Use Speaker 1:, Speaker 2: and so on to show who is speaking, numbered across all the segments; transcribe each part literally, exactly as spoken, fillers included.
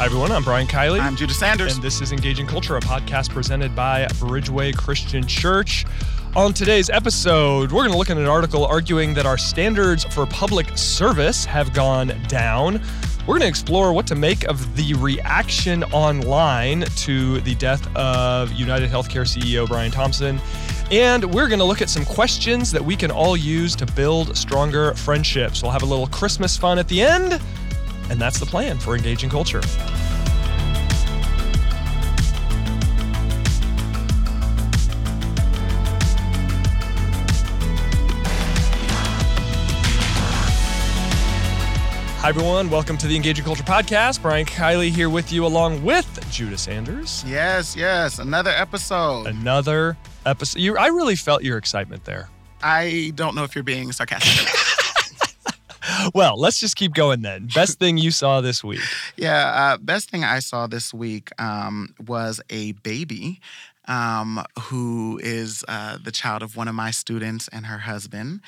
Speaker 1: Hi, everyone. I'm Brian Kiley.
Speaker 2: I'm Judah Sanders.
Speaker 1: And this is Engaging Culture, a podcast presented by Bridgeway Christian Church. On today's episode, we're going to look at an article arguing that our standards for public service have gone down. We're going to explore what to make of the reaction online to the death of United Healthcare C E O Brian Thompson. And we're going to look at some questions that we can all use to build stronger friendships. We'll have a little Christmas fun at the end. And that's the plan for Engaging Culture. Hi, everyone. Welcome to the Engaging Culture podcast. Brian Kiley here with you along with Judah Sanders.
Speaker 2: Yes, yes. Another episode.
Speaker 1: Another episode. You, I really felt your excitement there.
Speaker 2: I don't know if you're being sarcastic.
Speaker 1: Well, let's just keep going then. Best thing you saw this week?
Speaker 2: Yeah, uh, best thing I saw this week um, was a baby um, who is uh, the child of one of my students and her husband.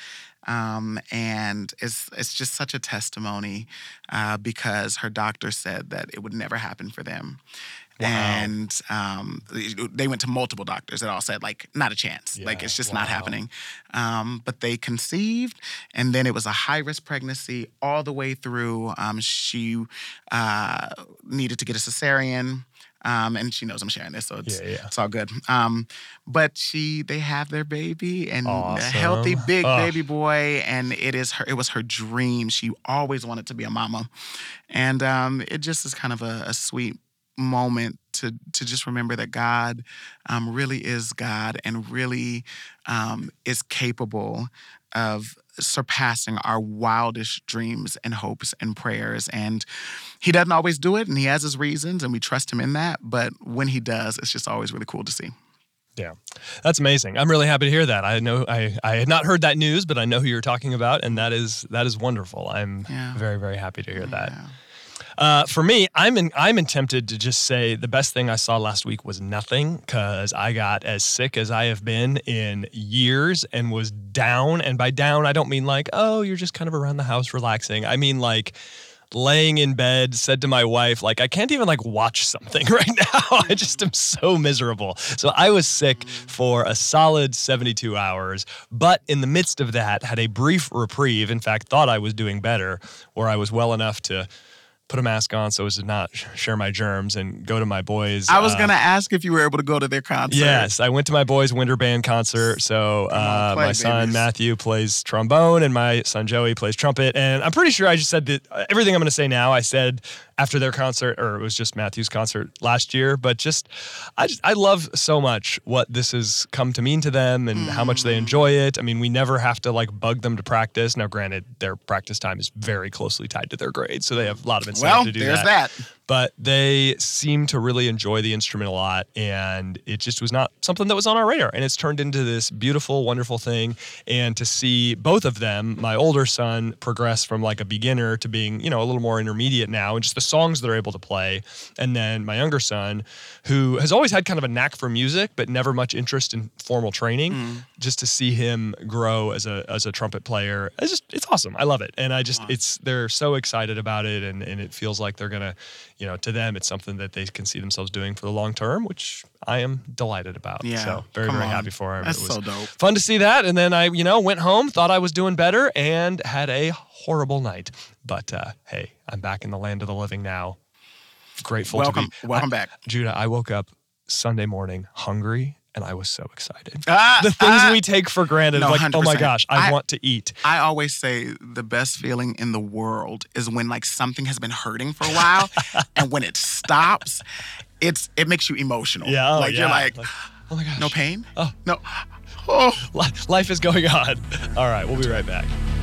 Speaker 2: Um, and it's it's just such a testimony uh, because her doctor said that it would never happen for them. Wow. And um, they went to multiple doctors that all said, like, not a chance. Yeah, like, it's just wow. not happening. Um, but they conceived, and then it was a high-risk pregnancy all the way through. Um, she uh, needed to get a cesarean. Um, and she knows I'm sharing this, so it's, yeah, yeah. it's all good. Um, but she, they have their baby, and awesome. a healthy big oh. baby boy, and it is her. It was her dream. She always wanted to be a mama, and um, it just is kind of a, a sweet moment to to just remember that God um, really is God, and really um, is capable of surpassing our wildest dreams and hopes and prayers. And he doesn't always do it, and he has his reasons, and we trust him in that. But when he does, it's just always really cool to see.
Speaker 1: Yeah, that's amazing. I'm really happy to hear that. I know I, I had not heard that news, but I know who you're talking about, and that is that is wonderful. I'm yeah. very, very happy to hear yeah. that. Uh, for me, I'm in, I'm tempted to just say the best thing I saw last week was nothing, because I got as sick as I have been in years and was down. And by down, I don't mean like, oh, you're just kind of around the house relaxing. I mean like laying in bed, said to my wife, like, I can't even like watch something right now. I just am so miserable. So I was sick for a solid seventy-two hours, but in the midst of that, had a brief reprieve. In fact, thought I was doing better, where I was well enough to put a mask on so as to not share my germs and go to my boys.
Speaker 2: I was
Speaker 1: uh,
Speaker 2: going to ask if you were able to go to their concert.
Speaker 1: Yes, I went to my boys' winter band concert. So uh, play, my son babies. Matthew plays trombone and my son Joey plays trumpet. And I'm pretty sure I just said that everything I'm going to say now, I said after their concert, or it was just Matthew's concert last year. But just, I just, I love so much what this has come to mean to them and mm. how much they enjoy it. I mean, we never have to like bug them to practice. Now, granted, their practice time is very closely tied to their grades, so they have a lot of incentive
Speaker 2: well,
Speaker 1: to do
Speaker 2: there's
Speaker 1: that.
Speaker 2: that.
Speaker 1: But they seem to really enjoy the instrument a lot, and it just was not something that was on our radar. And it's turned into this beautiful, wonderful thing. And to see both of them, my older son progress from like a beginner to being, you know, a little more intermediate now, and just the songs they're able to play. And then my younger son, who has always had kind of a knack for music, but never much interest in formal training, mm. just to see him grow as a as a trumpet player, it's just, it's awesome. I love it. And I just, wow. it's, they're so excited about it, and, and it feels like they're going to, you know, to them, it's something that they can see themselves doing for the long term, which I am delighted about.
Speaker 2: Yeah,
Speaker 1: so very, very on. happy for him.
Speaker 2: That's
Speaker 1: it was
Speaker 2: so dope.
Speaker 1: Fun to see that. And then I, you know, went home, thought I was doing better, and had a horrible night. But uh, hey, I'm back in the land of the living now. Grateful
Speaker 2: welcome,
Speaker 1: to be.
Speaker 2: Welcome
Speaker 1: I,
Speaker 2: back.
Speaker 1: Judah, I woke up Sunday morning hungry, and I was so excited.
Speaker 2: Ah,
Speaker 1: the things
Speaker 2: ah,
Speaker 1: we take for granted,
Speaker 2: no,
Speaker 1: like,
Speaker 2: one hundred percent.
Speaker 1: Oh my gosh, I,
Speaker 2: I
Speaker 1: want to eat.
Speaker 2: I always say the best feeling in the world is when like something has been hurting for a while, and when it stops, it's it makes you emotional.
Speaker 1: Yeah, oh,
Speaker 2: like
Speaker 1: yeah.
Speaker 2: you're like,
Speaker 1: like, oh my gosh,
Speaker 2: no pain.
Speaker 1: Oh
Speaker 2: no, oh,
Speaker 1: life is going on. All right, we'll be right back.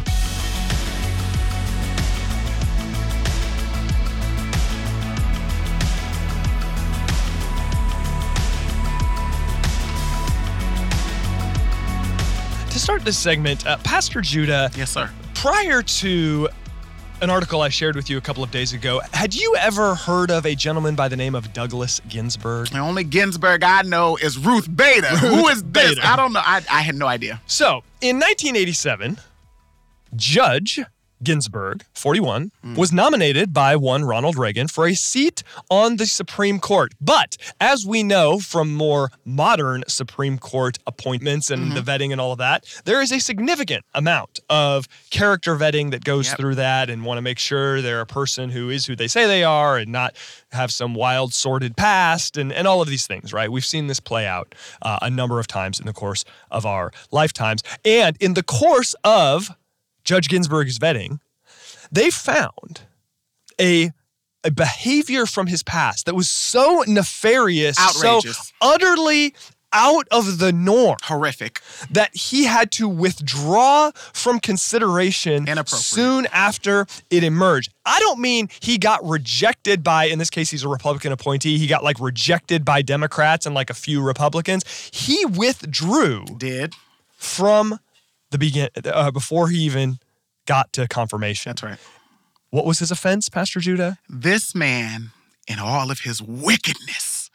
Speaker 1: To start this segment, uh, Pastor Judah.
Speaker 2: Yes, sir.
Speaker 1: Prior to an article I shared with you a couple of days ago, had you ever heard of a gentleman by the name of Douglas Ginsburg?
Speaker 2: The only Ginsburg I know is Ruth Bader.
Speaker 1: Ruth
Speaker 2: Who is this?
Speaker 1: Bader.
Speaker 2: I don't know. I, I had no idea.
Speaker 1: So, in nineteen eighty-seven, Judge Ginsburg, forty-one, mm. was nominated by one Ronald Reagan for a seat on the Supreme Court. But as we know from more modern Supreme Court appointments and mm-hmm. the vetting and all of that, there is a significant amount of character vetting that goes yep. through that, and want to make sure they're a person who is who they say they are and not have some wild, sordid past and, and all of these things, right? We've seen this play out uh, a number of times in the course of our lifetimes. And in the course of Judge Ginsburg's vetting, they found a, a behavior from his past that was so nefarious,
Speaker 2: outrageous,
Speaker 1: so utterly out of the norm,
Speaker 2: horrific,
Speaker 1: that he had to withdraw from consideration soon after it emerged. I don't mean he got rejected by, in this case, he's a Republican appointee. He got like rejected by Democrats and like a few Republicans. He withdrew.
Speaker 2: Did.
Speaker 1: From the begin uh, before he even got to confirmation.
Speaker 2: That's right.
Speaker 1: What was his offense, Pastor Judah?
Speaker 2: This man, in all of his wickedness,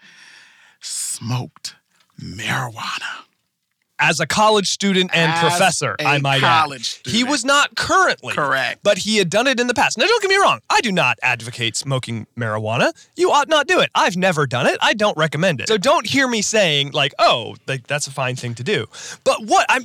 Speaker 2: smoked marijuana.
Speaker 1: As a college student and
Speaker 2: As
Speaker 1: professor,
Speaker 2: a
Speaker 1: I might
Speaker 2: college
Speaker 1: add.
Speaker 2: Student.
Speaker 1: He was not currently.
Speaker 2: Correct.
Speaker 1: But he had done it in the past. Now, don't get me wrong. I do not advocate smoking marijuana. You ought not do it. I've never done it. I don't recommend it. So don't hear me saying, like, oh, like that's a fine thing to do. But what I'm...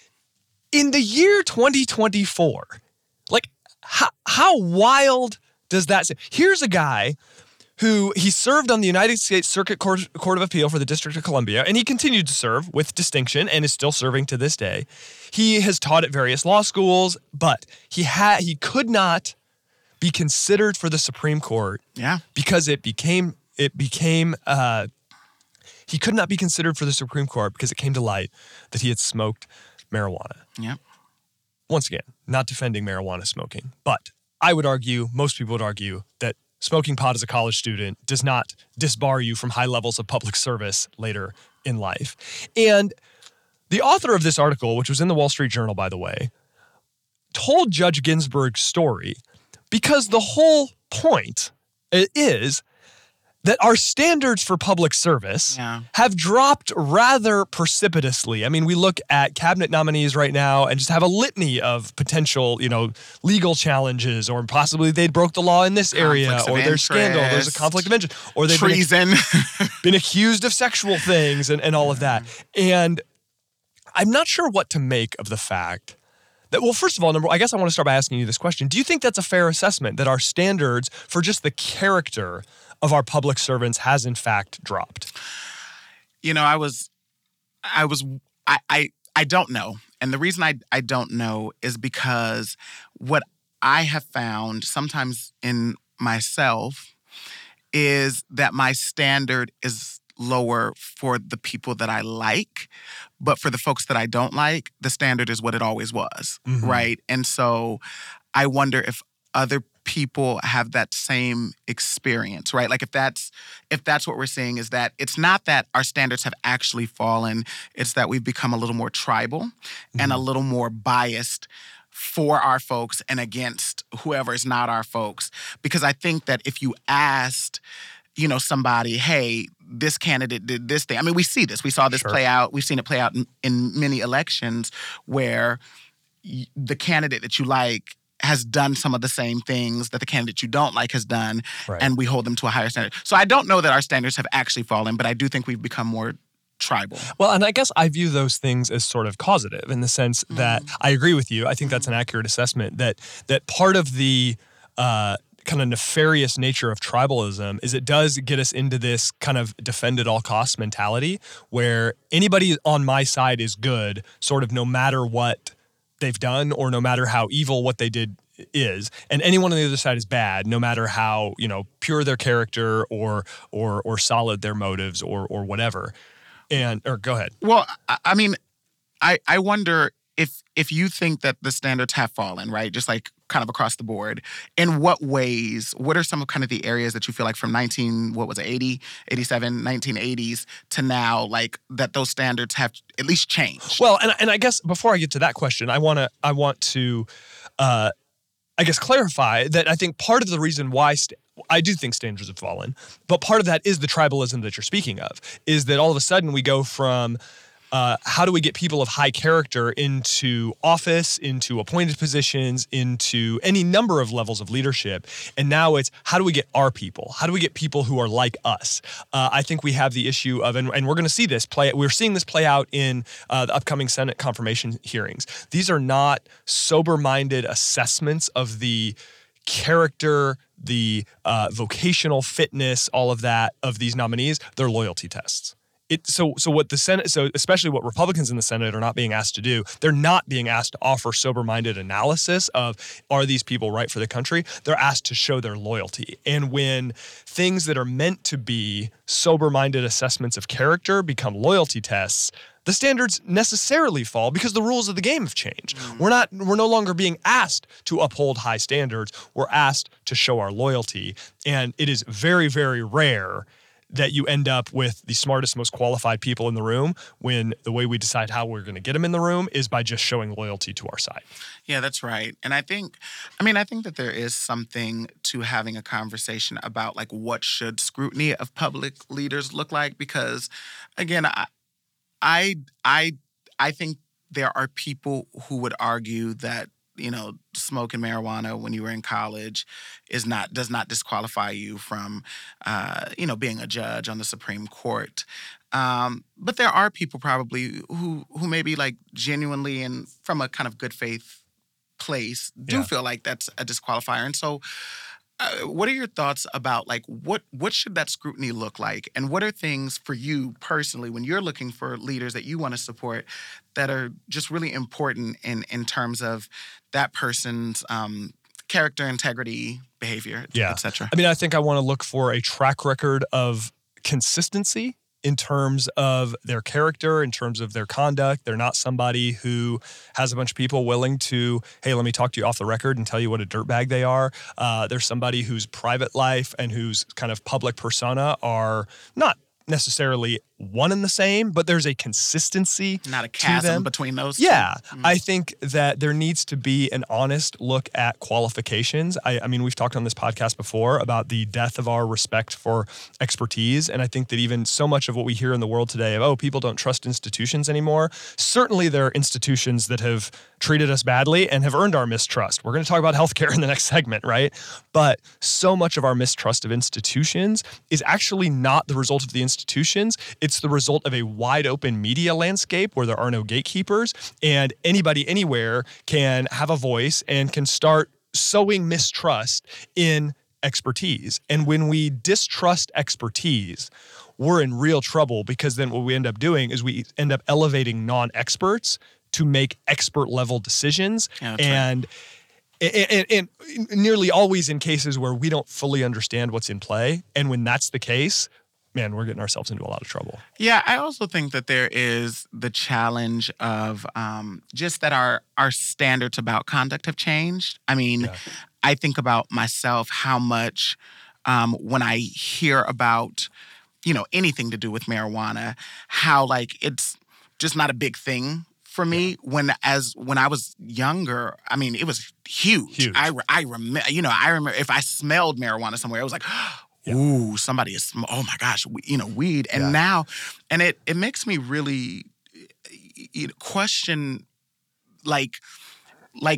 Speaker 1: In the year twenty twenty-four, like, how, how wild does that seem? Here's a guy who, he served on the United States Circuit Court, Court of Appeal for the District of Columbia, and he continued to serve with distinction and is still serving to this day. He has taught at various law schools, but he had he could not be considered for the Supreme Court
Speaker 2: yeah.
Speaker 1: because it became, it became, uh, he could not be considered for the Supreme Court because it came to light that he had smoked marijuana.
Speaker 2: Yep.
Speaker 1: Once again, not defending marijuana smoking, but I would argue, most people would argue, that smoking pot as a college student does not disbar you from high levels of public service later in life. And the author of this article, which was in the Wall Street Journal, by the way, told Judge Ginsburg's story because the whole point is that our standards for public service
Speaker 2: yeah.
Speaker 1: have dropped rather precipitously. I mean, we look at cabinet nominees right now and just have a litany of potential, you know, legal challenges, or possibly they broke the law in this area, or there's scandal, there's a conflict of interest, or they've
Speaker 2: treason,
Speaker 1: been, been accused of sexual things and, and all of that. And I'm not sure what to make of the fact that, well, first of all, number, I guess I want to start by asking you this question. Do you think that's a fair assessment, that our standards for just the character of our public servants has in fact dropped?
Speaker 2: You know, I was, I was, I, I, I don't know. And the reason I, I don't know is because what I have found sometimes in myself is that my standard is lower for the people that I like, but for the folks that I don't like, the standard is what it always was, mm-hmm. right? And so I wonder if other people have that same experience, right? Like if that's if that's what we're seeing, is that it's not that our standards have actually fallen, it's that we've become a little more tribal mm-hmm. and a little more biased for our folks and against whoever is not our folks. Because I think that if you asked, you know, somebody, hey, this candidate did this thing. I mean, we see this. We saw this
Speaker 1: sure.
Speaker 2: play out. We've seen it play out in, in many elections where y- the candidate that you like has done some of the same things that the candidate you don't like has done,
Speaker 1: right.
Speaker 2: and we hold them to a higher standard. So I don't know that our standards have actually fallen, but I do think we've become more tribal.
Speaker 1: Well, and I guess I view those things as sort of causative in the sense mm-hmm. that I agree with you. I think mm-hmm. that's an accurate assessment, that that part of the uh, kind of nefarious nature of tribalism is it does get us into this kind of defend at all costs mentality where anybody on my side is good, sort of no matter what they've done or no matter how evil what they did is, and anyone on the other side is bad, no matter how, you know, pure their character or or or solid their motives or or whatever. And or go ahead.
Speaker 2: Well, I mean, I I wonder if if you think that the standards have fallen, right? Just like kind of across the board. In what ways? What are some of kind of the areas that you feel like from nineteen, what was it, eighty, eighty-seven, nineteen eighties to now, like that those standards have at least changed?
Speaker 1: Well, and and I guess before I get to that question, I want to I want to uh, I guess clarify that I think part of the reason why st- I do think standards have fallen, but part of that is the tribalism that you're speaking of, is that all of a sudden we go from uh, how do we get people of high character into office, into appointed positions, into any number of levels of leadership? And now it's, how do we get our people? How do we get people who are like us? Uh, I think we have the issue of, and, and we're going to see this play, we're seeing this play out in uh, the upcoming Senate confirmation hearings. These are not sober-minded assessments of the character, the uh, vocational fitness, all of that of these nominees. They're loyalty tests. It, so, so what the Senate, so especially what Republicans in the Senate are not being asked to do, they're not being asked to offer sober-minded analysis of, are these people right for the country? They're asked to show their loyalty. And when things that are meant to be sober-minded assessments of character become loyalty tests, the standards necessarily fall because the rules of the game have changed. Mm. We're not, we're no longer being asked to uphold high standards. We're asked to show our loyalty. And it is very, very rare that you end up with the smartest, most qualified people in the room when the way we decide how we're going to get them in the room is by just showing loyalty to our side.
Speaker 2: Yeah, that's right. And I think, I mean, I think that there is something to having a conversation about like what should scrutiny of public leaders look like? Because again, I, I, I, I think there are people who would argue that, you know, smoking marijuana when you were in college is not does not disqualify you from, uh, you know, being a judge on the Supreme Court. Um, but there are people probably who who maybe like genuinely and from a kind of good faith place do yeah. feel like that's a disqualifier. And so, uh, what are your thoughts about like what what should that scrutiny look like, and what are things for you personally when you're looking for leaders that you want to support that are just really important in in terms of that person's um, character, integrity, behavior,
Speaker 1: yeah.
Speaker 2: et cetera?
Speaker 1: I mean, I think I want to look for a track record of consistency in terms of their character, in terms of their conduct. They're not somebody who has a bunch of people willing to, hey, let me talk to you off the record and tell you what a dirtbag they are. Uh, they're somebody whose private life and whose kind of public persona are not necessarily one and the same, but there's a consistency
Speaker 2: Not a chasm between those two.
Speaker 1: Yeah. Mm-hmm. I think that there needs to be an honest look at qualifications. I, I mean, we've talked on this podcast before about the death of our respect for expertise, and I think that even so much of what we hear in the world today of, oh, people don't trust institutions anymore, certainly there are institutions that have treated us badly and have earned our mistrust. We're going to talk about healthcare in the next segment, right? But so much of our mistrust of institutions is actually not the result of the institutions. It's the result of a wide open media landscape where there are no gatekeepers and anybody anywhere can have a voice and can start sowing mistrust in expertise. And when we distrust expertise, we're in real trouble, because then what we end up doing is we end up elevating non-experts to make expert level decisions.
Speaker 2: Yeah,
Speaker 1: and right. And, and, and nearly always in cases where we don't fully understand what's in play. And when that's the case, man, we're getting ourselves into a lot of trouble.
Speaker 2: Yeah, I also think that there is the challenge of um, just that our our standards about conduct have changed. I mean, yeah. I think about myself, how much um, when I hear about, you know, anything to do with marijuana, how like it's just not a big thing for me. Yeah. When as when I was younger, I mean, it was huge.
Speaker 1: huge.
Speaker 2: I I remember, you know, I remember if I smelled marijuana somewhere, I was like, yeah. ooh, somebody is, sm- oh my gosh, we, you know, weed. And yeah. now, and it it makes me really you know, question, like, like,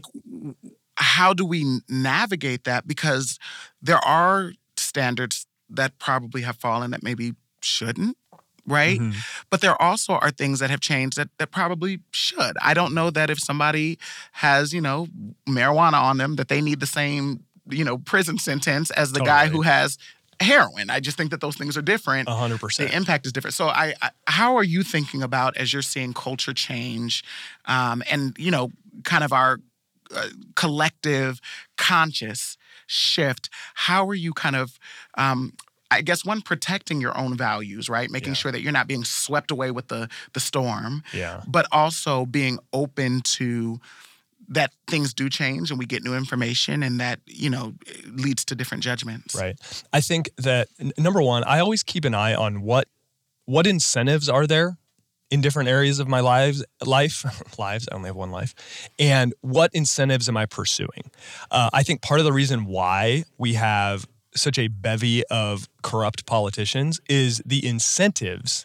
Speaker 2: how do we navigate that? Because there are standards that probably have fallen that maybe shouldn't. Right? Mm-hmm. But there also are things that have changed that, that probably should. I don't know that if somebody has, you know, marijuana on them, that they need the same, you know, prison sentence as the totally. guy who has heroin. I just think that those things are different.
Speaker 1: one hundred percent.
Speaker 2: The impact is different. So I, I how are you thinking about, as you're seeing culture change um, and, you know, kind of our uh, collective conscious shift, how are you kind of um, I guess, one, protecting your own values, right? Making yeah. sure that you're not being swept away with the the storm.
Speaker 1: Yeah.
Speaker 2: But also being open to that things do change and we get new information, and that, you know, leads to different judgments.
Speaker 1: Right. I think that, number one, I always keep an eye on what what incentives are there in different areas of my lives, life, lives, I only have one life, and what incentives am I pursuing? Uh, I think part of the reason why we have such a bevy of corrupt politicians is the incentives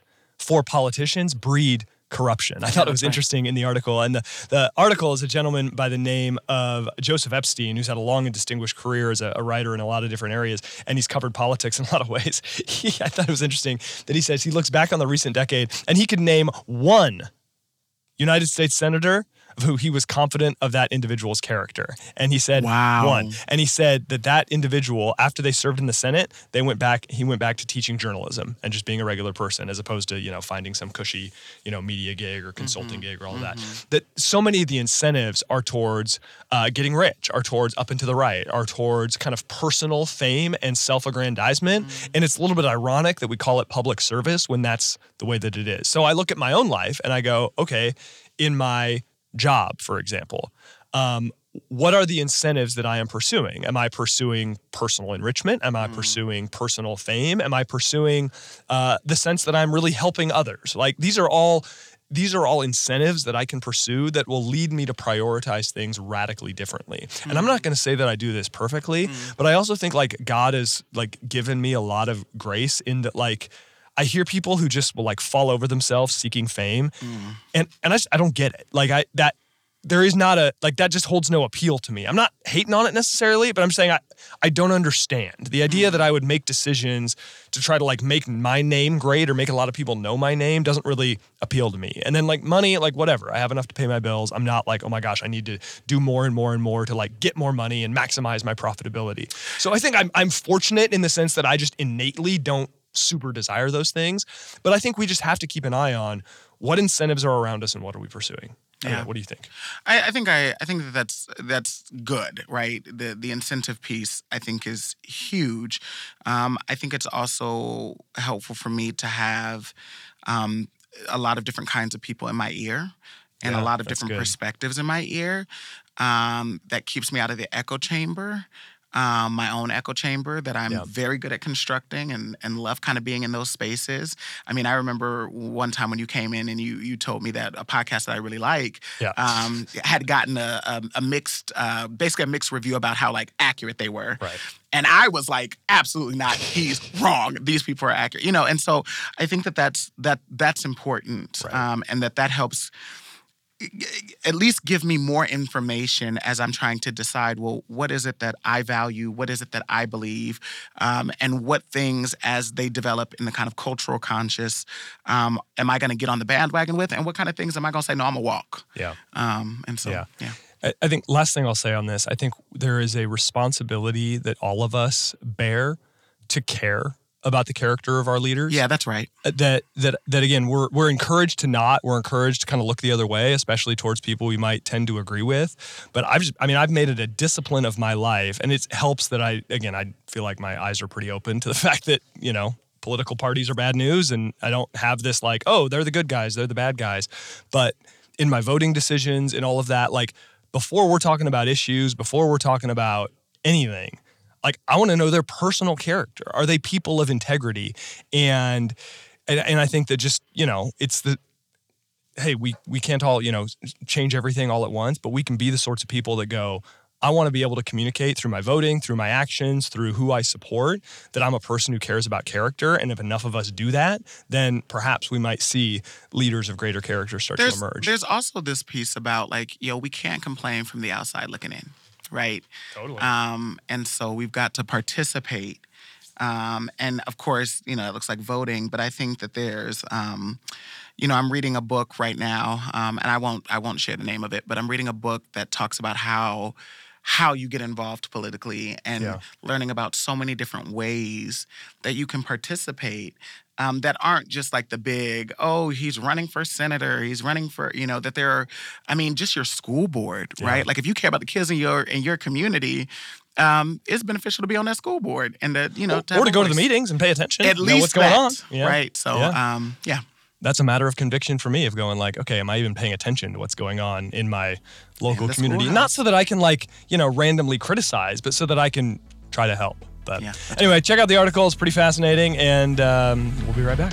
Speaker 1: for politicians breed corruption. I thought it was interesting in the article. And the, the article is a gentleman by the name of Joseph Epstein, who's had a long and distinguished career as a, a writer in a lot of different areas, and he's covered politics in a lot of ways. He, I thought it was interesting that he says he looks back on the recent decade and he could name one United States senator of who he was confident of that individual's character. And he said,
Speaker 2: wow.
Speaker 1: one. And he said that that individual, after they served in the Senate, they went back, he went back to teaching journalism and just being a regular person, as opposed to, you know, finding some cushy, you know, media gig or consulting mm-hmm. gig or all mm-hmm. of that. That so many of the incentives are towards uh, getting rich, are towards up and to the right, are towards kind of personal fame and self-aggrandizement. Mm-hmm. And it's a little bit ironic that we call it public service when that's the way that it is. So I look at my own life and I go, okay, in my job, for example, um, what are the incentives that I am pursuing? Am I pursuing personal enrichment? Am I mm. pursuing personal fame? Am I pursuing uh, the sense that I'm really helping others? Like these are all these are all incentives that I can pursue that will lead me to prioritize things radically differently. Mm. And I'm not going to say that I do this perfectly, mm. but I also think like God has like given me a lot of grace in that like I hear people who just will like fall over themselves seeking fame, mm. and and I just, I don't get it. Like I that there is not a like that just holds no appeal to me. I'm not hating on it necessarily, but I'm saying I I don't understand the idea mm. that I would make decisions to try to like make my name great or make a lot of people know my name doesn't really appeal to me. And then like money, like whatever, I have enough to pay my bills. I'm not like, oh my gosh, I need to do more and more and more to like get more money and maximize my profitability. So I think I'm I'm fortunate in the sense that I just innately don't super desire those things, but I think we just have to keep an eye on what incentives are around us and what are we pursuing. Yeah. Know, what do you think?
Speaker 2: I, I think I, I think that that's that's good, right? The the incentive piece I think is huge. Um, I think it's also helpful for me to have um, a lot of different kinds of people in my ear and yeah, a lot of different good. perspectives in my ear. Um, that keeps me out of the echo chamber. Um, my own echo chamber that I'm yep. very good at constructing and, and love kind of being in those spaces. I mean, I remember one time when you came in and you you told me that a podcast that I really like yeah. um, had gotten a, a, a mixed, uh, basically a mixed review about how like accurate they were.
Speaker 1: Right.
Speaker 2: And I was like, absolutely not. He's wrong. These people are accurate. You know, and so I think that that's, that, that's important right. um, and that that helps at least give me more information as I'm trying to decide, well, what is it that I value? What is it that I believe? Um, and what things, as they develop in the kind of cultural conscious, um, am I going to get on the bandwagon with? And what kind of things am I going to say, no, I'm going to walk?
Speaker 1: Yeah.
Speaker 2: Um, and so, yeah. yeah.
Speaker 1: I, I think last thing I'll say on this, I think there is a responsibility that all of us bear to care about the character of our leaders.
Speaker 2: Yeah, that's right.
Speaker 1: That that that again, we're we're encouraged to not. We're encouraged to kind of look the other way, especially towards people we might tend to agree with. But I've just, I mean, I've made it a discipline of my life, and it helps that I again, I feel like my eyes are pretty open to the fact that, you know, political parties are bad news, and I don't have this like, oh, they're the good guys, they're the bad guys. But in my voting decisions and all of that, like before we're talking about issues, before we're talking about anything, like, I want to know their personal character. Are they people of integrity? And, and and I think that just, you know, it's the, hey, we we can't all, you know, change everything all at once, but we can be the sorts of people that go, I want to be able to communicate through my voting, through my actions, through who I support, that I'm a person who cares about character. And if enough of us do that, then perhaps we might see leaders of greater character start
Speaker 2: there's,
Speaker 1: to emerge.
Speaker 2: There's also this piece about like, yo, we can't complain from the outside looking in. Right.
Speaker 1: Totally.
Speaker 2: Um, and so we've got to participate. Um, and of course, you know, it looks like voting, but I think that there's, um, you know, I'm reading a book right now, um, and I won't, I won't share the name of it, but I'm reading a book that talks about how, how you get involved politically and yeah. learning about so many different ways that you can participate. Um, that aren't just like the big, oh, he's running for senator, he's running for, you know, that there are, I mean, just your school board, yeah. right? Like if you care about the kids in your in your community, um, it's beneficial to be on that school board and that, you know,
Speaker 1: or,
Speaker 2: to,
Speaker 1: or to go to the meetings and pay attention,
Speaker 2: at least
Speaker 1: know what's
Speaker 2: that,
Speaker 1: going on,
Speaker 2: yeah. right? So, yeah. Um, yeah.
Speaker 1: That's a matter of conviction for me of going like, okay, am I even paying attention to what's going on in my local in community? Schoolhouse. Not so that I can like, you know, randomly criticize, but so that I can try to help. But yeah, anyway, right. check out the article. It's pretty fascinating, and um, we'll be right back.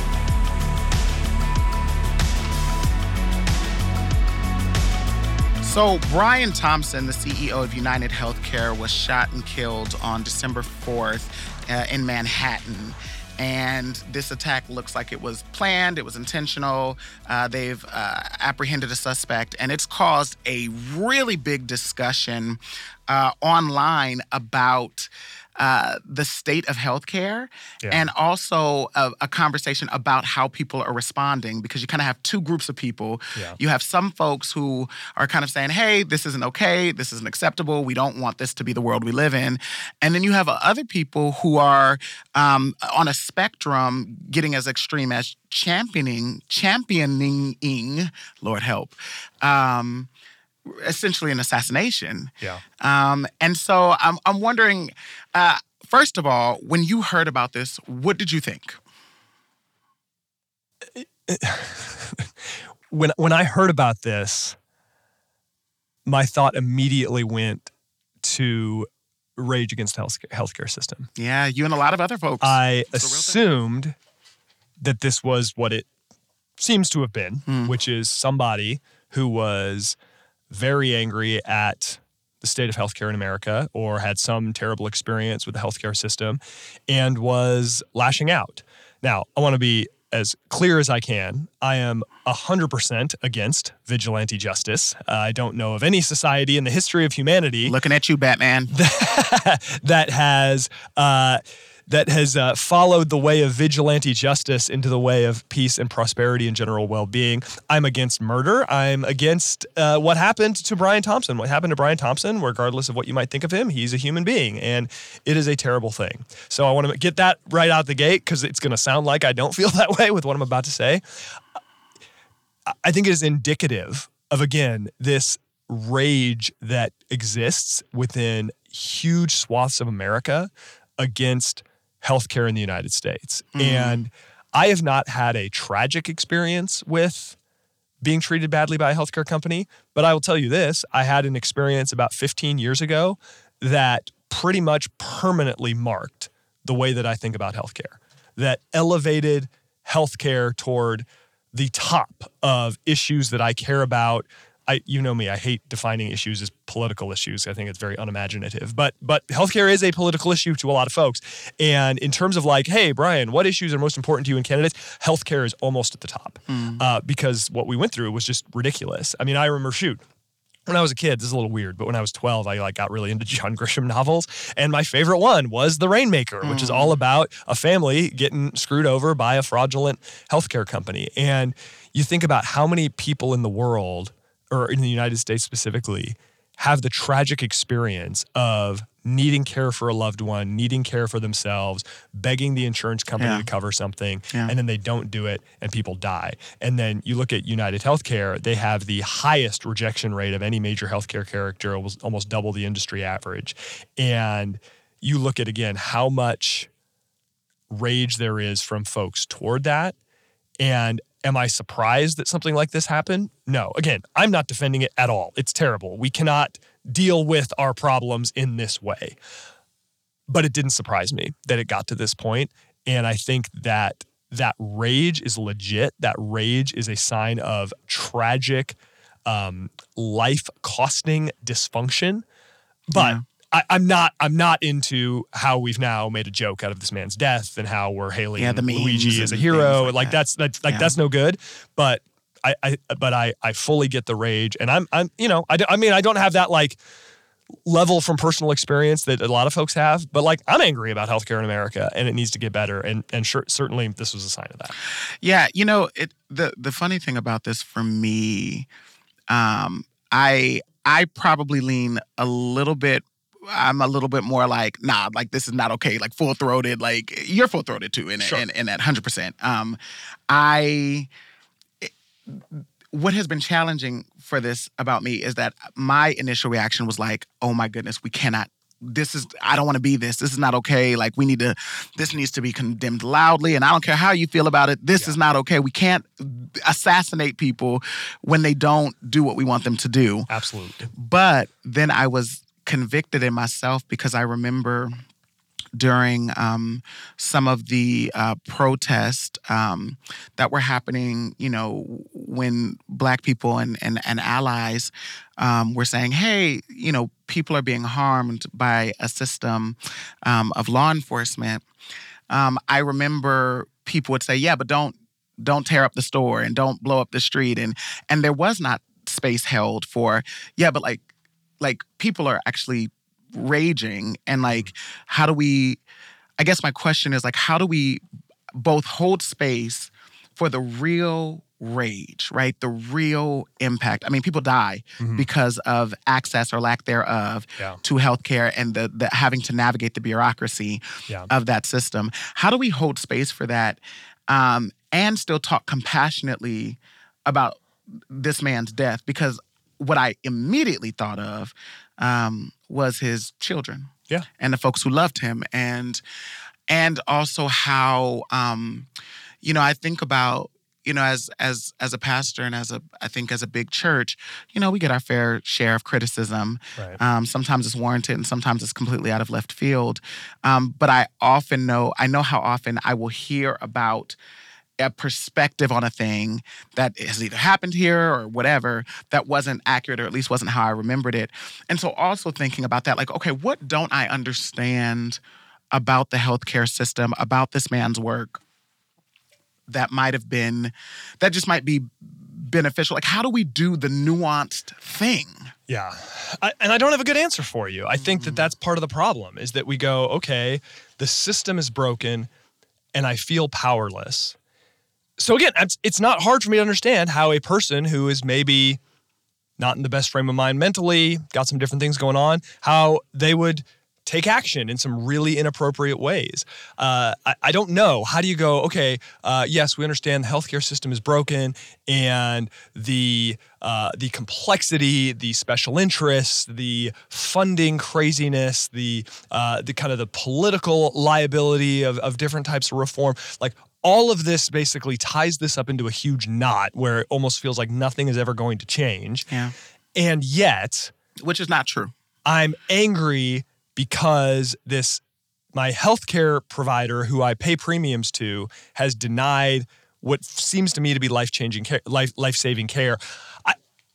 Speaker 2: So So Brian Thompson, the C E O of United Healthcare, was shot and killed on December fourth uh, in Manhattan. And this attack looks like it was planned, it was intentional. Uh, they've uh, apprehended a suspect, and it's caused a really big discussion uh, online about uh, the state of healthcare, yeah. and also a, a conversation about how people are responding, because you kind of have two groups of people. Yeah. You have some folks who are kind of saying, hey, this isn't okay, this isn't acceptable, we don't want this to be the world we live in. And then you have other people who are um, on a spectrum getting as extreme as championing, championing, Lord help, um, essentially an assassination.
Speaker 1: Yeah.
Speaker 2: Um, and so I'm, I'm wondering, uh, first of all, when you heard about this, what did you think?
Speaker 1: when when I heard about this, my thought immediately went to rage against the health healthcare system.
Speaker 2: Yeah, you and a lot of other folks.
Speaker 1: I assumed that this was what it seems to have been, mm. which is somebody who was very angry at the state of healthcare in America, or had some terrible experience with the healthcare system, and was lashing out. Now, I want to be as clear as I can. I am one hundred percent against vigilante justice. Uh, I don't know of any society in the history of humanity
Speaker 2: looking at you, Batman,
Speaker 1: that, that has uh, that has uh, followed the way of vigilante justice into the way of peace and prosperity and general well-being. I'm against murder. I'm against uh, what happened to Brian Thompson. What happened to Brian Thompson, regardless of what you might think of him, he's a human being, and it is a terrible thing. So I want to get that right out the gate, because it's going to sound like I don't feel that way with what I'm about to say. I think it is indicative of, again, this rage that exists within huge swaths of America against healthcare in the United States. Mm. And I have not had a tragic experience with being treated badly by a healthcare company, but I will tell you this, I had an experience about fifteen years ago that pretty much permanently marked the way that I think about healthcare, that elevated healthcare toward the top of issues that I care about. I, you know me, I hate defining issues as political issues. I think it's very unimaginative. But but healthcare is a political issue to a lot of folks. And in terms of like, hey, Brian, what issues are most important to you in candidates? Healthcare is almost at the top. Mm. Uh, because what we went through was just ridiculous. I mean, I remember, shoot, when I was a kid, this is a little weird, but when I was twelve, I like got really into John Grisham novels. And my favorite one was The Rainmaker, mm. which is all about a family getting screwed over by a fraudulent healthcare company. And you think about how many people in the world, or in the United States specifically, have the tragic experience of needing care for a loved one, needing care for themselves, begging the insurance company yeah. to cover something, yeah. and then they don't do it and people die. And then you look at United Healthcare, they have the highest rejection rate of any major healthcare character, almost, almost double the industry average. And you look at, again, how much rage there is from folks toward that. And am I surprised that something like this happened? No. Again, I'm not defending it at all. It's terrible. We cannot deal with our problems in this way. But it didn't surprise me that it got to this point. And I think that that rage is legit. That rage is a sign of tragic, um, life-costing dysfunction. But yeah. I, I'm not. I'm not into how we've now made a joke out of this man's death and how we're hailing yeah, Luigi as a hero. Like, like that. that's that's like yeah. that's no good. But I, I but I, I fully get the rage, and I'm I'm you know I, I mean I don't have that like level from personal experience that a lot of folks have. But like, I'm angry about healthcare in America, and it needs to get better. And and sure, certainly this was a sign of that.
Speaker 2: Yeah, you know it. The the funny thing about this for me, um, I I probably lean a little bit. I'm a little bit more like, nah, like this is not okay, like full-throated, like you're full-throated too in, sure. in, in that one hundred percent. Um, I, it, what has been challenging for this about me is that my initial reaction was like, oh my goodness, we cannot, this is, I don't want to be this, this is not okay, like we need to, this needs to be condemned loudly, and I don't care how you feel about it, this yeah. is not okay. We can't assassinate people when they don't do what we want them to do.
Speaker 1: Absolutely.
Speaker 2: But then I was convicted in myself because I remember during um, some of the uh, protests um, that were happening, you know, when Black people and and, and allies um, were saying, hey, you know, people are being harmed by a system um, of law enforcement, um, I remember people would say, yeah, but don't don't tear up the store and don't blow up the street. And and there was not space held for, yeah, but like like people are actually raging. And like, how do we, I guess my question is like, how do we both hold space for the real rage, right? The real impact. I mean, people die mm-hmm. because of access or lack thereof yeah. to healthcare and the, the having to navigate the bureaucracy yeah. of that system. How do we hold space for that um, and still talk compassionately about this man's death? Because what I immediately thought of um, was his children
Speaker 1: yeah.
Speaker 2: and the folks who loved him, and and also how um, you know I think about. You know, as as as a pastor and as a, I think as a big church, you know, we get our fair share of criticism.
Speaker 1: Right.
Speaker 2: Um, sometimes it's warranted and sometimes it's completely out of left field. Um, but I often know, I know how often I will hear about a perspective on a thing that has either happened here or whatever that wasn't accurate or at least wasn't how I remembered it. And so also thinking about that, like, okay, what don't I understand about the healthcare system, about this man's work, that might have been, that just might be beneficial? Like, how do we do the nuanced thing?
Speaker 1: Yeah. I, and I don't have a good answer for you. I think that that's part of the problem, is that we go, okay, the system is broken and I feel powerless. So again, it's, it's not hard for me to understand how a person who is maybe not in the best frame of mind mentally, got some different things going on, how they would take action in some really inappropriate ways. Uh, I, I don't know. How do you go, okay, uh, yes, we understand the healthcare system is broken and the uh, the complexity, the special interests, the funding craziness, the uh, the kind of the political liability of, of different types of reform, like all of this basically ties this up into a huge knot where it almost feels like nothing is ever going to change.
Speaker 2: Yeah.
Speaker 1: And yet,
Speaker 2: which is not true.
Speaker 1: I'm angry because this, my healthcare provider who I pay premiums to has denied what seems to me to be life-changing care, life, life-saving care. I,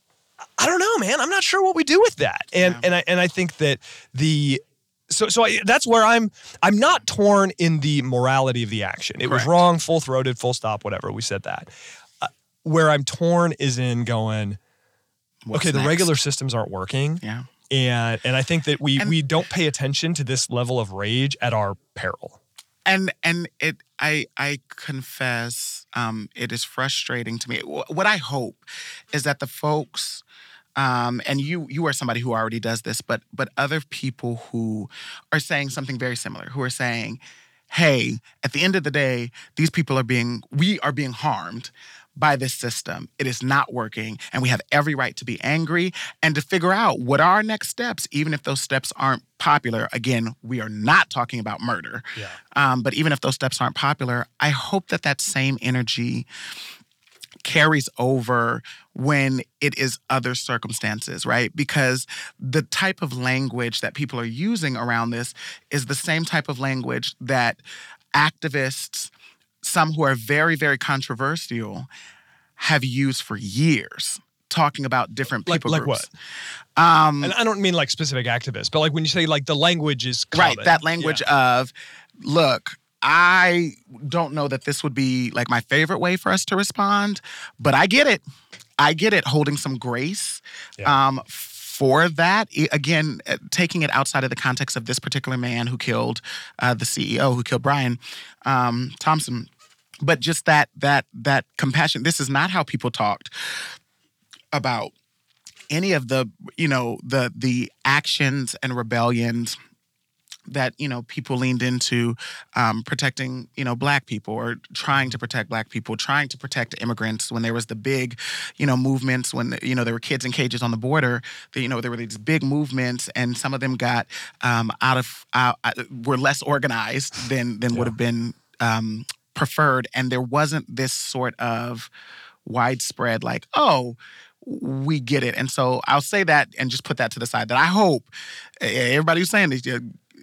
Speaker 1: I don't know, man. I'm not sure what we do with that. And yeah. and I and I think that the so so I, that's where I'm I'm not torn in the morality of the action. It
Speaker 2: Correct.
Speaker 1: was wrong, full-throated, full stop, whatever. We said that. Uh, where I'm torn is in going,
Speaker 2: What's
Speaker 1: okay,
Speaker 2: next?
Speaker 1: The regular systems aren't working.
Speaker 2: Yeah.
Speaker 1: And and I think that we,
Speaker 2: and,
Speaker 1: we don't pay attention to this level of rage at our peril.
Speaker 2: And and it I I confess um, it is frustrating to me. What I hope is that the folks um, and you you are somebody who already does this, but but other people who are saying something very similar, who are saying, hey, at the end of the day, these people are being we are being harmed by this system. It is not working, and we have every right to be angry and to figure out what are our next steps, even if those steps aren't popular. Again, we are not talking about murder.
Speaker 1: Yeah.
Speaker 2: Um, but even if those steps aren't popular, I hope that that same energy carries over when it is other circumstances, right? Because the type of language that people are using around this is the same type of language that activists, some who are very, very controversial, have used for years, talking about different people
Speaker 1: like, like
Speaker 2: groups.
Speaker 1: What?
Speaker 2: Um,
Speaker 1: and I don't mean like specific activists, but like when you say like the language is common.
Speaker 2: Right, that language yeah. of, look, I don't know that this would be like my favorite way for us to respond, but I get it. I get it, holding some grace. Yeah. Um, For that, again, taking it outside of the context of this particular man who killed uh, the C E O, who killed Brian um, Thompson, but just that that that compassion. This is not how people talked about any of the you know the the actions and rebellions that, you know, people leaned into um, protecting, you know, Black people or trying to protect Black people, trying to protect immigrants when there was the big, you know, movements when, you know, there were kids in cages on the border. The, you know, there were these big movements and some of them got um, out of, uh, were less organized than, than yeah. would have been um, preferred. And there wasn't this sort of widespread like, oh, we get it. And so I'll say that and just put that to the side that I hope everybody who's saying this,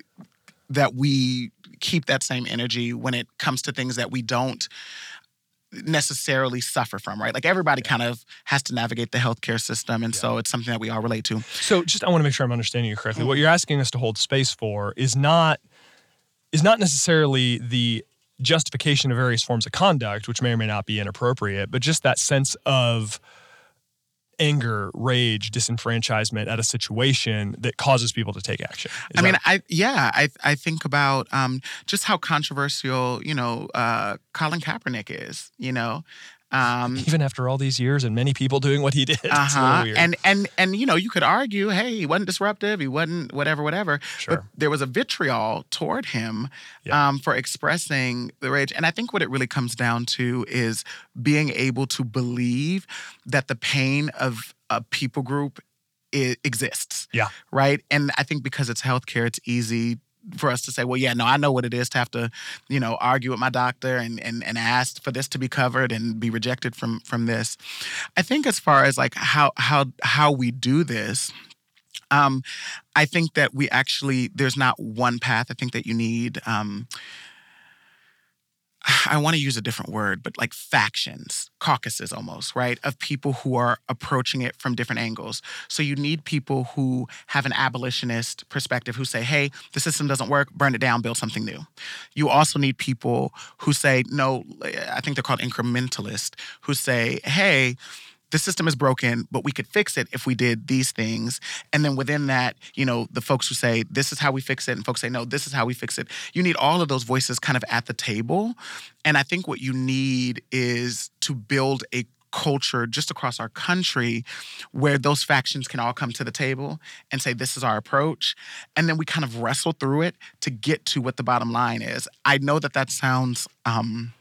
Speaker 2: that we keep that same energy when it comes to things that we don't necessarily suffer from, right? Like everybody yeah. kind of has to navigate the healthcare system. And yeah. so it's something that we all relate to.
Speaker 1: So just, I want to make sure I'm understanding you correctly. Mm-hmm. What you're asking us to hold space for is not, is not necessarily the justification of various forms of conduct, which may or may not be inappropriate, but just that sense of anger, rage, disenfranchisement at a situation that causes people to take action. Is
Speaker 2: I mean,
Speaker 1: that-
Speaker 2: I yeah, I I think about um, just how controversial, you know, uh, Colin Kaepernick is, you know. Um,
Speaker 1: Even after all these years and many people doing what he did.
Speaker 2: Uh-huh.
Speaker 1: It's a little weird.
Speaker 2: And, and, and, you know, you could argue, hey, he wasn't disruptive, he wasn't whatever, whatever.
Speaker 1: Sure.
Speaker 2: But there was a vitriol toward him
Speaker 1: yeah.
Speaker 2: um, for expressing the rage. And I think what it really comes down to is being able to believe that the pain of a people group i- exists.
Speaker 1: Yeah.
Speaker 2: Right? And I think because it's healthcare, it's easy for us to say, well, yeah, no, I know what it is to have to, you know, argue with my doctor and and, and ask for this to be covered and be rejected from from this. I think as far as like how how how we do this, um, I think that we actually, there's not one path. I think that you need, um, I want to use a different word, but like factions, caucuses almost, right? Of people who are approaching it from different angles. So you need people who have an abolitionist perspective who say, hey, the system doesn't work, burn it down, build something new. You also need people who say, no, I think they're called incrementalists, who say, hey, the system is broken, but we could fix it if we did these things. And then within that, you know, the folks who say, this is how we fix it, and folks say, no, this is how we fix it. You need all of those voices kind of at the table. And I think what you need is to build a culture just across our country where those factions can all come to the table and say, this is our approach. And then we kind of wrestle through it to get to what the bottom line is. I know that that sounds... Um,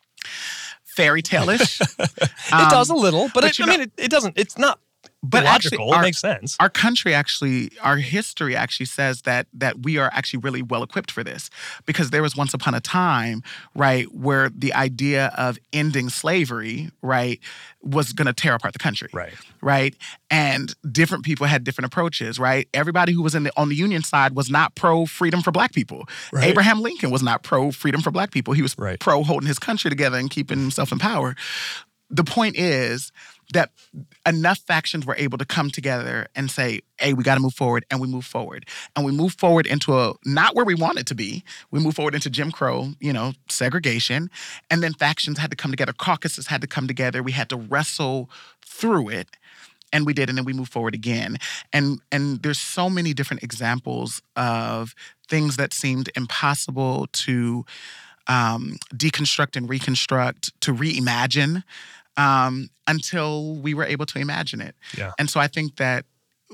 Speaker 2: fairy tale-ish.
Speaker 1: it
Speaker 2: um,
Speaker 1: does a little, but,
Speaker 2: but
Speaker 1: it, I know, mean, it, it doesn't, it's not
Speaker 2: but
Speaker 1: logical.
Speaker 2: Actually, our,
Speaker 1: it makes sense.
Speaker 2: Our country actually, our history actually says that that we are actually really well equipped for this, because there was once upon a time, right, where the idea of ending slavery, right, was going to tear apart the country.
Speaker 1: Right.
Speaker 2: Right. And different people had different approaches, right? Everybody who was in the, on the Union side was not pro-freedom for Black people. Right. Abraham Lincoln was not pro-freedom for Black people. He was right. pro-holding his country together and keeping himself in power. The point is that enough factions were able to come together and say, hey, we got to move forward, and we move forward. And we move forward into a, not where we want it to be. We move forward into Jim Crow, you know, segregation. And then factions had to come together. Caucuses had to come together. We had to wrestle through it. And we did, and then we move forward again. And and there's so many different examples of things that seemed impossible to um, deconstruct and reconstruct, to reimagine, um, until we were able to imagine it.
Speaker 1: Yeah.
Speaker 2: And so I think that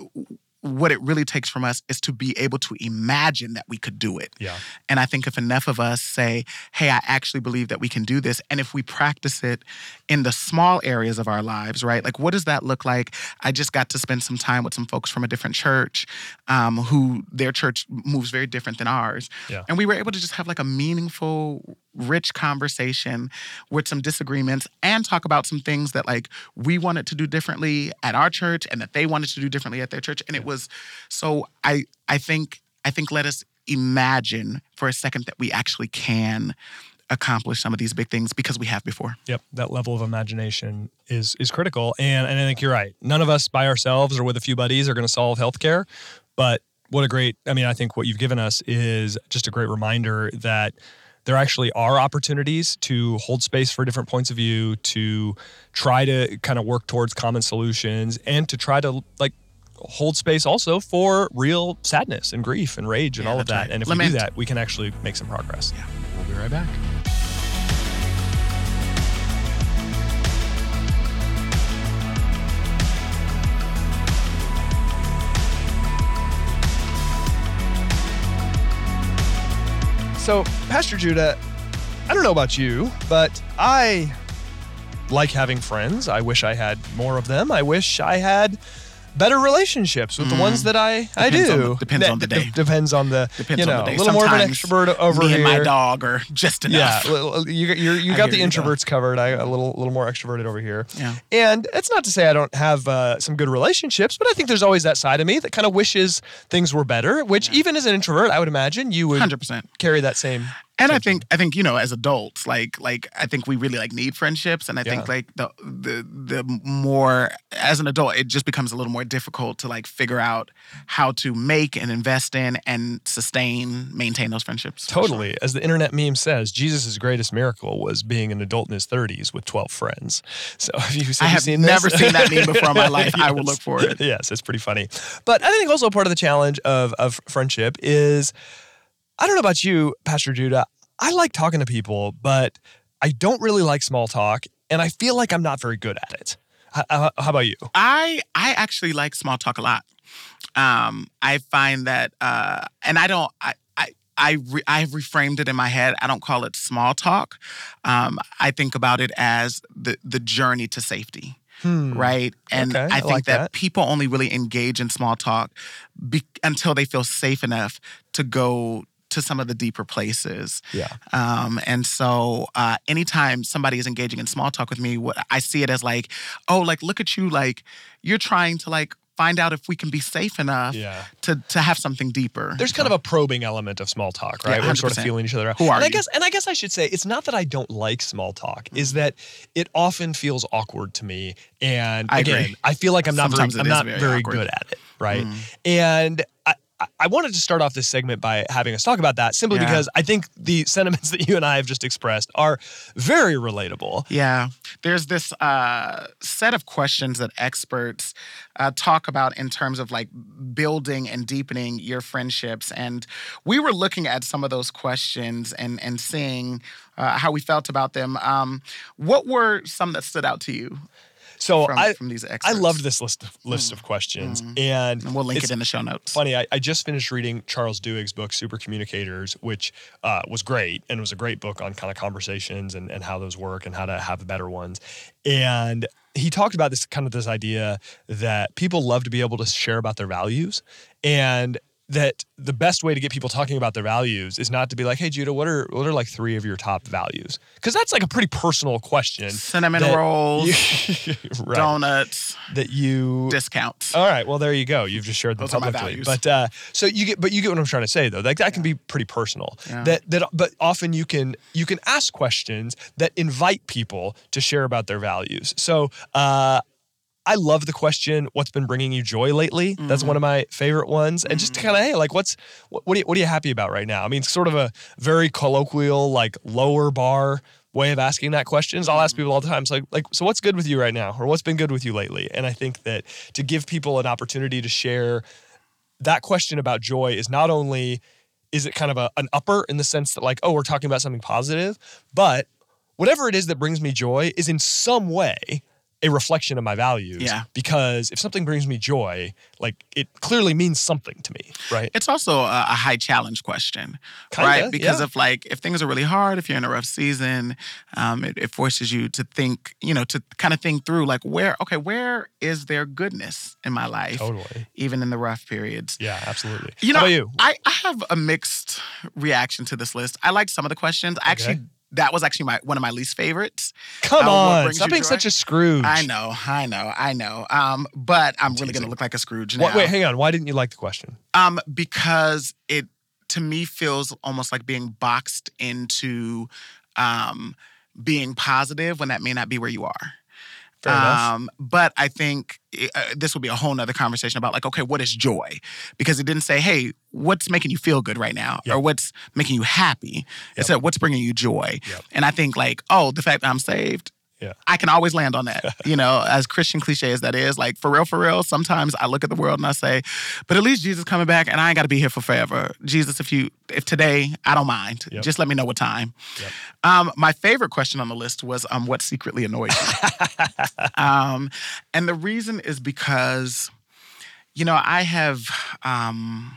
Speaker 2: what it really takes from us is to be able to imagine that we could do it.
Speaker 1: Yeah.
Speaker 2: And I think if enough of us say, hey, I actually believe that we can do this, and if we practice it in the small areas of our lives, right? Like, what does that look like? I just got to spend some time with some folks from a different church um, who their church moves very different than ours.
Speaker 1: Yeah.
Speaker 2: And we were able to just have like a meaningful, rich conversation with some disagreements and talk about some things that like we wanted to do differently at our church and that they wanted to do differently at their church. And it was, so I I think I think let us imagine for a second that we actually can accomplish some of these big things, because we have before.
Speaker 1: Yep, that level of imagination is is critical. And, and I think you're right. None of us by ourselves or with a few buddies are going to solve healthcare. But what a great, I mean, I think what you've given us is just a great reminder that there actually are opportunities to hold space for different points of view, to try to kind of work towards common solutions, and to try to like hold space also for real sadness and grief and rage and
Speaker 2: yeah,
Speaker 1: all of that.
Speaker 2: Right.
Speaker 1: And if
Speaker 2: Lament.
Speaker 1: we do that, we can actually make some progress.
Speaker 2: Yeah.
Speaker 1: We'll be right back. So, Pastor Judah, I don't know about you, but I like having friends. I wish I had more of them. I wish I had better relationships with mm. the ones that I, I
Speaker 2: depends
Speaker 1: do.
Speaker 2: On the, depends
Speaker 1: D-
Speaker 2: on the day.
Speaker 1: D- depends on the,
Speaker 2: depends
Speaker 1: you know,
Speaker 2: on the day.
Speaker 1: a little
Speaker 2: Sometimes
Speaker 1: more of an extrovert over
Speaker 2: me
Speaker 1: here.
Speaker 2: Me and my dog are just enough.
Speaker 1: Yeah, you, you, you got the introverts go. covered. I a little little more extroverted over here.
Speaker 2: Yeah.
Speaker 1: And it's not to say I don't have uh, some good relationships, but I think there's always that side of me that kind of wishes things were better, which yeah. even as an introvert, I would imagine you would one hundred percent carry that same
Speaker 2: And I think I think you know, as adults, like like I think we really like need friendships, and I yeah. think like the the the more as an adult, it just becomes a little more difficult to like figure out how to make and invest in and sustain, maintain those friendships.
Speaker 1: Totally, sure. As the internet meme says, Jesus' greatest miracle was being an adult in his thirties with twelve friends. So have you, have
Speaker 2: I have
Speaker 1: you seen
Speaker 2: never
Speaker 1: this?
Speaker 2: seen that meme before in my life.
Speaker 1: Yes.
Speaker 2: I will look for it.
Speaker 1: Yes, it's pretty funny. But I think also part of the challenge of of friendship is, I don't know about you, Pastor Judah. I like talking to people, but I don't really like small talk, and I feel like I'm not very good at it. How, how about you?
Speaker 2: I I actually like small talk a lot. Um, I find that, uh, and I don't. I I I re, I've reframed it in my head. I don't call it small talk. Um, I think about it as the the journey to safety. Hmm. Right. And
Speaker 1: okay,
Speaker 2: I
Speaker 1: I
Speaker 2: think
Speaker 1: like
Speaker 2: that,
Speaker 1: that
Speaker 2: people only really engage in small talk be- until they feel safe enough to go to some of the deeper places.
Speaker 1: Yeah.
Speaker 2: Um, and so uh, anytime somebody is engaging in small talk with me, what I see it as like, oh, like, look at you, like, you're trying to like find out if we can be safe enough
Speaker 1: yeah.
Speaker 2: to to have something deeper.
Speaker 1: There's kind so. of a probing element of small talk, right?
Speaker 2: Yeah,
Speaker 1: We're sort of feeling each other out.
Speaker 2: Who are
Speaker 1: and
Speaker 2: you?
Speaker 1: I guess, and I guess I should say, it's not that I don't like small talk, mm-hmm. is that it often feels awkward to me. And
Speaker 2: I
Speaker 1: again,
Speaker 2: agree.
Speaker 1: I feel like I'm not
Speaker 2: Sometimes
Speaker 1: very, I'm not
Speaker 2: very,
Speaker 1: very
Speaker 2: awkward.
Speaker 1: good at it, right?
Speaker 2: Mm.
Speaker 1: And I, I wanted to start off this segment by having us talk about that simply
Speaker 2: yeah.
Speaker 1: because I think the sentiments that you and I have just expressed are very relatable.
Speaker 2: Yeah. There's this uh, set of questions that experts uh, talk about in terms of like building and deepening your friendships. And we were looking at some of those questions and, and seeing uh, how we felt about them. Um, what were some that stood out to you?
Speaker 1: So
Speaker 2: from,
Speaker 1: I,
Speaker 2: from these experts.
Speaker 1: I loved this list of, list
Speaker 2: mm.
Speaker 1: of questions,
Speaker 2: mm.
Speaker 1: and,
Speaker 2: and we'll link it in the show notes.
Speaker 1: Funny, I, I just finished reading Charles Duhigg's book, Super Communicators, which uh, was great, and it was a great book on kind of conversations and, and how those work and how to have better ones. And he talked about this kind of this idea that people love to be able to share about their values, and that the best way to get people talking about their values is not to be like, hey, Judah, what are what are like three of your top values? Because that's like a pretty personal question.
Speaker 2: Cinnamon
Speaker 1: that,
Speaker 2: rolls,
Speaker 1: right,
Speaker 2: donuts,
Speaker 1: that you
Speaker 2: discounts.
Speaker 1: All right, well there you go. You've just shared them
Speaker 2: Those are my
Speaker 1: publicly.
Speaker 2: values.
Speaker 1: But uh, so you get, but you get what I'm trying to say though. Like that yeah. can be pretty personal.
Speaker 2: Yeah.
Speaker 1: That that, but often you can you can ask questions that invite people to share about their values. So. Uh, I love the question, what's been bringing you joy lately? Mm-hmm. That's one of my favorite ones. And mm-hmm. just to kind of, hey, like what's, what, what, are you, what are you happy about right now? I mean, it's sort of a very colloquial, like lower bar way of asking that question. I'll ask people all the time, it's like, like, so what's good with you right now? Or what's been good with you lately? And I think that to give people an opportunity to share that question about joy is not only, is it kind of a, an upper in the sense that like, oh, we're talking about something positive, but whatever it is that brings me joy is in some way a reflection of my values.
Speaker 2: Yeah.
Speaker 1: Because if something brings me joy, like it clearly means something to me, right?
Speaker 2: It's also a, a high challenge question,
Speaker 1: Kinda,
Speaker 2: right? Because
Speaker 1: yeah.
Speaker 2: if like if things are really hard, if you're in a rough season, um, it, it forces you to think, you know, to kind of think through like where, okay, where is there goodness in my life?
Speaker 1: Totally.
Speaker 2: Even in the rough periods.
Speaker 1: Yeah, absolutely.
Speaker 2: You know,
Speaker 1: How about you?
Speaker 2: I, I have a mixed reaction to this list. I like some of the questions. I
Speaker 1: okay.
Speaker 2: actually That was actually my one of my least favorites.
Speaker 1: Come
Speaker 2: uh,
Speaker 1: on, stop being
Speaker 2: joy?
Speaker 1: such a Scrooge.
Speaker 2: I know, I know, I know. Um, but I'm really going to look like a Scrooge now.
Speaker 1: What, wait, hang on. Why didn't you like the question?
Speaker 2: Um, because it to me feels almost like being boxed into um, being positive when that may not be where you are.
Speaker 1: Fair enough.
Speaker 2: Um, but I think it, uh, this will be a whole nother conversation about like, okay, what is joy? Because it didn't say, hey, what's making you feel good right now?
Speaker 1: Yep.
Speaker 2: Or what's making you happy? It
Speaker 1: Yep.
Speaker 2: said, what's bringing you joy?
Speaker 1: Yep.
Speaker 2: And I think like, oh, the fact that I'm saved,
Speaker 1: yeah.
Speaker 2: I can always land on that. You know, as Christian cliche as that is, like for real, for real, sometimes I look at the world and I say, but at least Jesus coming back and I ain't got to be here for forever. Jesus, if you, if today, I don't mind.
Speaker 1: Yep.
Speaker 2: Just let me know what time.
Speaker 1: Yep.
Speaker 2: Um, my favorite question on the list was, um, what secretly annoys you? um, and the reason is because, you know, I have, um,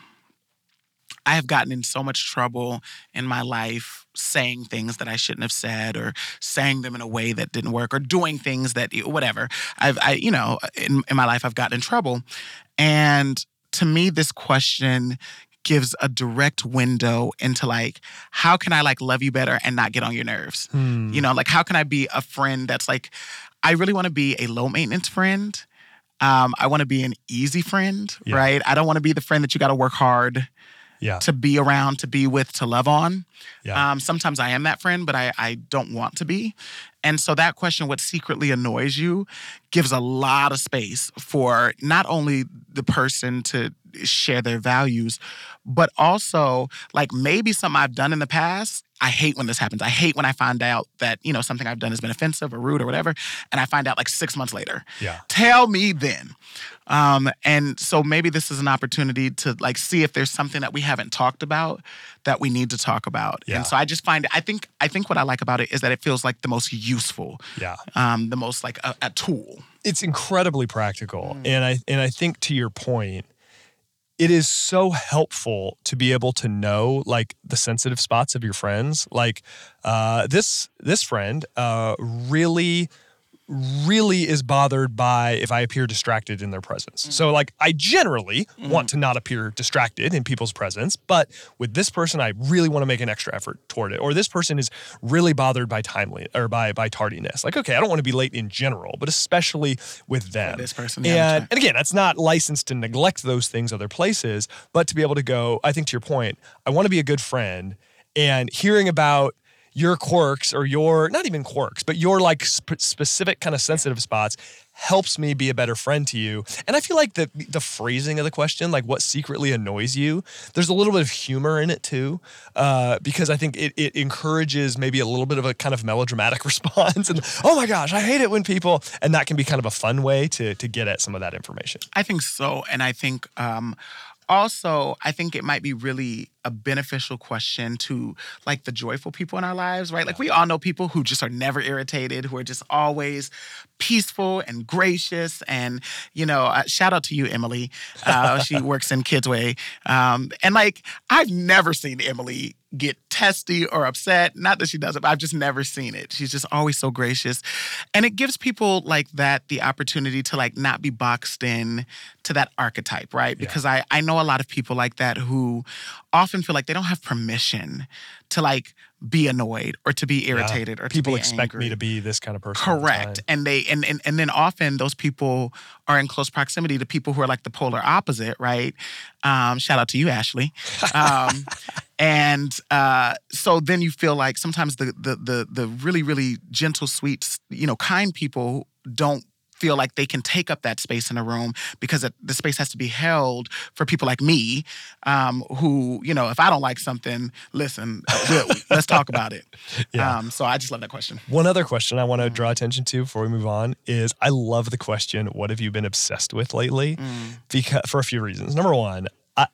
Speaker 2: I have gotten in so much trouble in my life saying things that I shouldn't have said or saying them in a way that didn't work or doing things that, whatever. I've, I, you know, in, in my life, I've gotten in trouble. And to me, this question gives a direct window into like, how can I like love you better and not get on your nerves?
Speaker 1: Hmm.
Speaker 2: You know, like how can I be a friend that's like, I really want to be a low maintenance friend. Um, I want to be an easy friend,
Speaker 1: yeah.
Speaker 2: right? I don't want to be the friend that you got to work hard
Speaker 1: yeah.
Speaker 2: to be around, to be with, to love on.
Speaker 1: Yeah.
Speaker 2: Um, sometimes I am that friend, but I, I don't want to be. And so that question, what secretly annoys you, gives a lot of space for not only the person to share their values, but also like maybe something I've done in the past. I hate when this happens. I hate when I find out that, you know, something I've done has been offensive or rude or whatever, and I find out like six months later.
Speaker 1: Yeah.
Speaker 2: Tell me then. Um, and so maybe this is an opportunity to like see if there's something that we haven't talked about that we need to talk about.
Speaker 1: Yeah.
Speaker 2: And so I just find, I think, I think what I like about it is that it feels like the most useful,
Speaker 1: yeah,
Speaker 2: um, the most like a, a tool.
Speaker 1: It's incredibly practical,
Speaker 2: Mm.
Speaker 1: and I and I think to your point, it is so helpful to be able to know like the sensitive spots of your friends. Like uh, this this friend uh, really. really is bothered by if I appear distracted in their presence. Mm. So like I generally mm. want to not appear distracted in people's presence, but with this person I really want to make an extra effort toward it. Or this person is really bothered by timely or by by tardiness. Like, okay, I don't want to be late in general, but especially with them.
Speaker 2: For this person,
Speaker 1: and,
Speaker 2: yeah,
Speaker 1: and again, that's not licensed to neglect those things other places, but to be able to go, I think to your point, I want to be a good friend, and hearing about your quirks or your, not even quirks, but your like sp- specific kind of sensitive spots helps me be a better friend to you. And I feel like the the phrasing of the question, like what secretly annoys you, there's a little bit of humor in it too, uh, because I think it, it encourages maybe a little bit of a kind of melodramatic response. And oh my gosh, I hate it when people, and that can be kind of a fun way to to get at some of that information.
Speaker 2: I think so. And I think um, also, I think it might be really a beneficial question to like the joyful people in our lives, right? Like we all know people who just are never irritated, who are just always peaceful and gracious. And, you know, uh, shout out to you, Emily. Uh, she works in Kidsway. Um, and like, I've never seen Emily get testy or upset. Not that she doesn't, but I've just never seen it. She's just always so gracious. And it gives people like that the opportunity to like not be boxed in to that archetype, right?
Speaker 1: Yeah.
Speaker 2: Because I, I know a lot of people like that who often feel like they don't have permission to like be annoyed or to be irritated
Speaker 1: yeah.
Speaker 2: or to
Speaker 1: people
Speaker 2: be
Speaker 1: expect
Speaker 2: angry.
Speaker 1: me to be this kind of person.
Speaker 2: Correct. And they and, and and then often those people are in close proximity to people who are like the polar opposite, right? Um, shout out to you, Ashley. Um, and uh, so then you feel like sometimes the the the the really, really gentle, sweet, you know, kind people don't feel like they can take up that space in a room because it, the space has to be held for people like me, um, who, you know, if I don't like something, listen, we'll, let's talk about it. Yeah. Um, so I just love that question.
Speaker 1: One other question I want to draw attention to before we move on is I love the question, what have you been obsessed with lately? Mm. Because for a few reasons. Number one, I,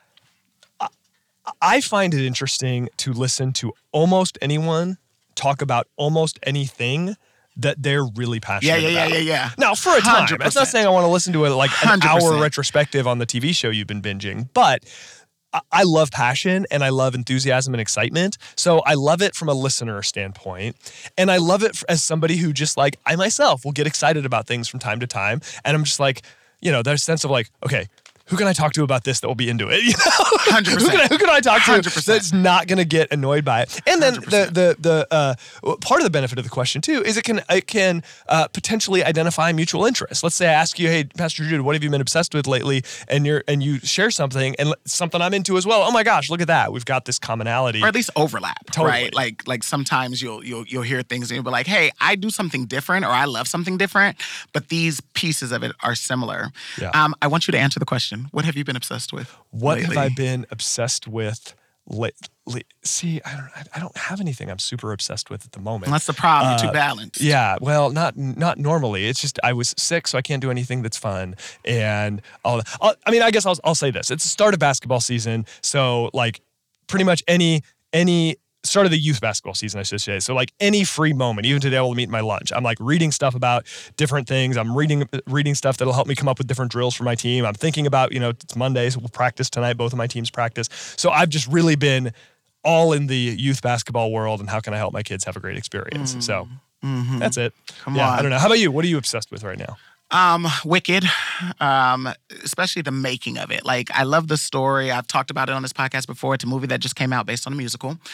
Speaker 1: I, I find it interesting to listen to almost anyone talk about almost anything that they're really passionate
Speaker 2: yeah, yeah,
Speaker 1: about.
Speaker 2: Yeah, yeah, yeah.
Speaker 1: Now, for a time, one hundred percent. That's not saying I want to listen to a, like an
Speaker 2: one hundred percent.
Speaker 1: hour retrospective on the T V show you've been binging, but I, I love passion and I love enthusiasm and excitement. So I love it from a listener standpoint. And I love it as somebody who just like, I myself will get excited about things from time to time. And I'm just like, you know, there's a sense of like, okay, who can I talk to about this that will be into it? You know?
Speaker 2: one hundred percent.
Speaker 1: who, can I, who can I talk to
Speaker 2: one hundred percent.
Speaker 1: that's not going to get annoyed by it? And then
Speaker 2: one hundred percent.
Speaker 1: the the the uh, part of the benefit of the question too is it can it can uh, potentially identify mutual interests. Let's say I ask you, hey, Pastor Jude, what have you been obsessed with lately? And you're and you share something and something I'm into as well. Oh my gosh, look at that! We've got this commonality,
Speaker 2: or at least overlap,
Speaker 1: totally.
Speaker 2: Right? Like like sometimes you'll you'll you'll hear things and you'll be like, hey, I do something different or I love something different, but these pieces of it are similar.
Speaker 1: Yeah.
Speaker 2: Um, I want you to answer the question: what have you been obsessed with?
Speaker 1: What
Speaker 2: lately?
Speaker 1: have I been obsessed with lately? See, I don't, I don't have anything I'm super obsessed with at the moment.
Speaker 2: That's the problem.
Speaker 1: Uh,
Speaker 2: You're too balanced.
Speaker 1: Yeah, well, not not normally. It's just I was sick, so I can't do anything that's fun. And all. I'll, I mean, I guess I'll I'll say this: it's the start of basketball season, so like pretty much any any. Start of the youth basketball season, I should say. So like any free moment, even today I will meet my lunch. I'm like reading stuff about different things. I'm reading reading stuff that'll help me come up with different drills for my team. I'm thinking about, you know, it's Monday, so we'll practice tonight. Both of my teams practice. So I've just really been all in the youth basketball world and how can I help my kids have a great experience. Mm. So mm-hmm. that's it.
Speaker 2: Come
Speaker 1: yeah,
Speaker 2: on.
Speaker 1: I don't know. How about you? What are you obsessed with right now?
Speaker 2: Um, Wicked, um, especially the making of it. Like, I love the story. I've talked about it on this podcast before. It's a movie that just came out based on a musical.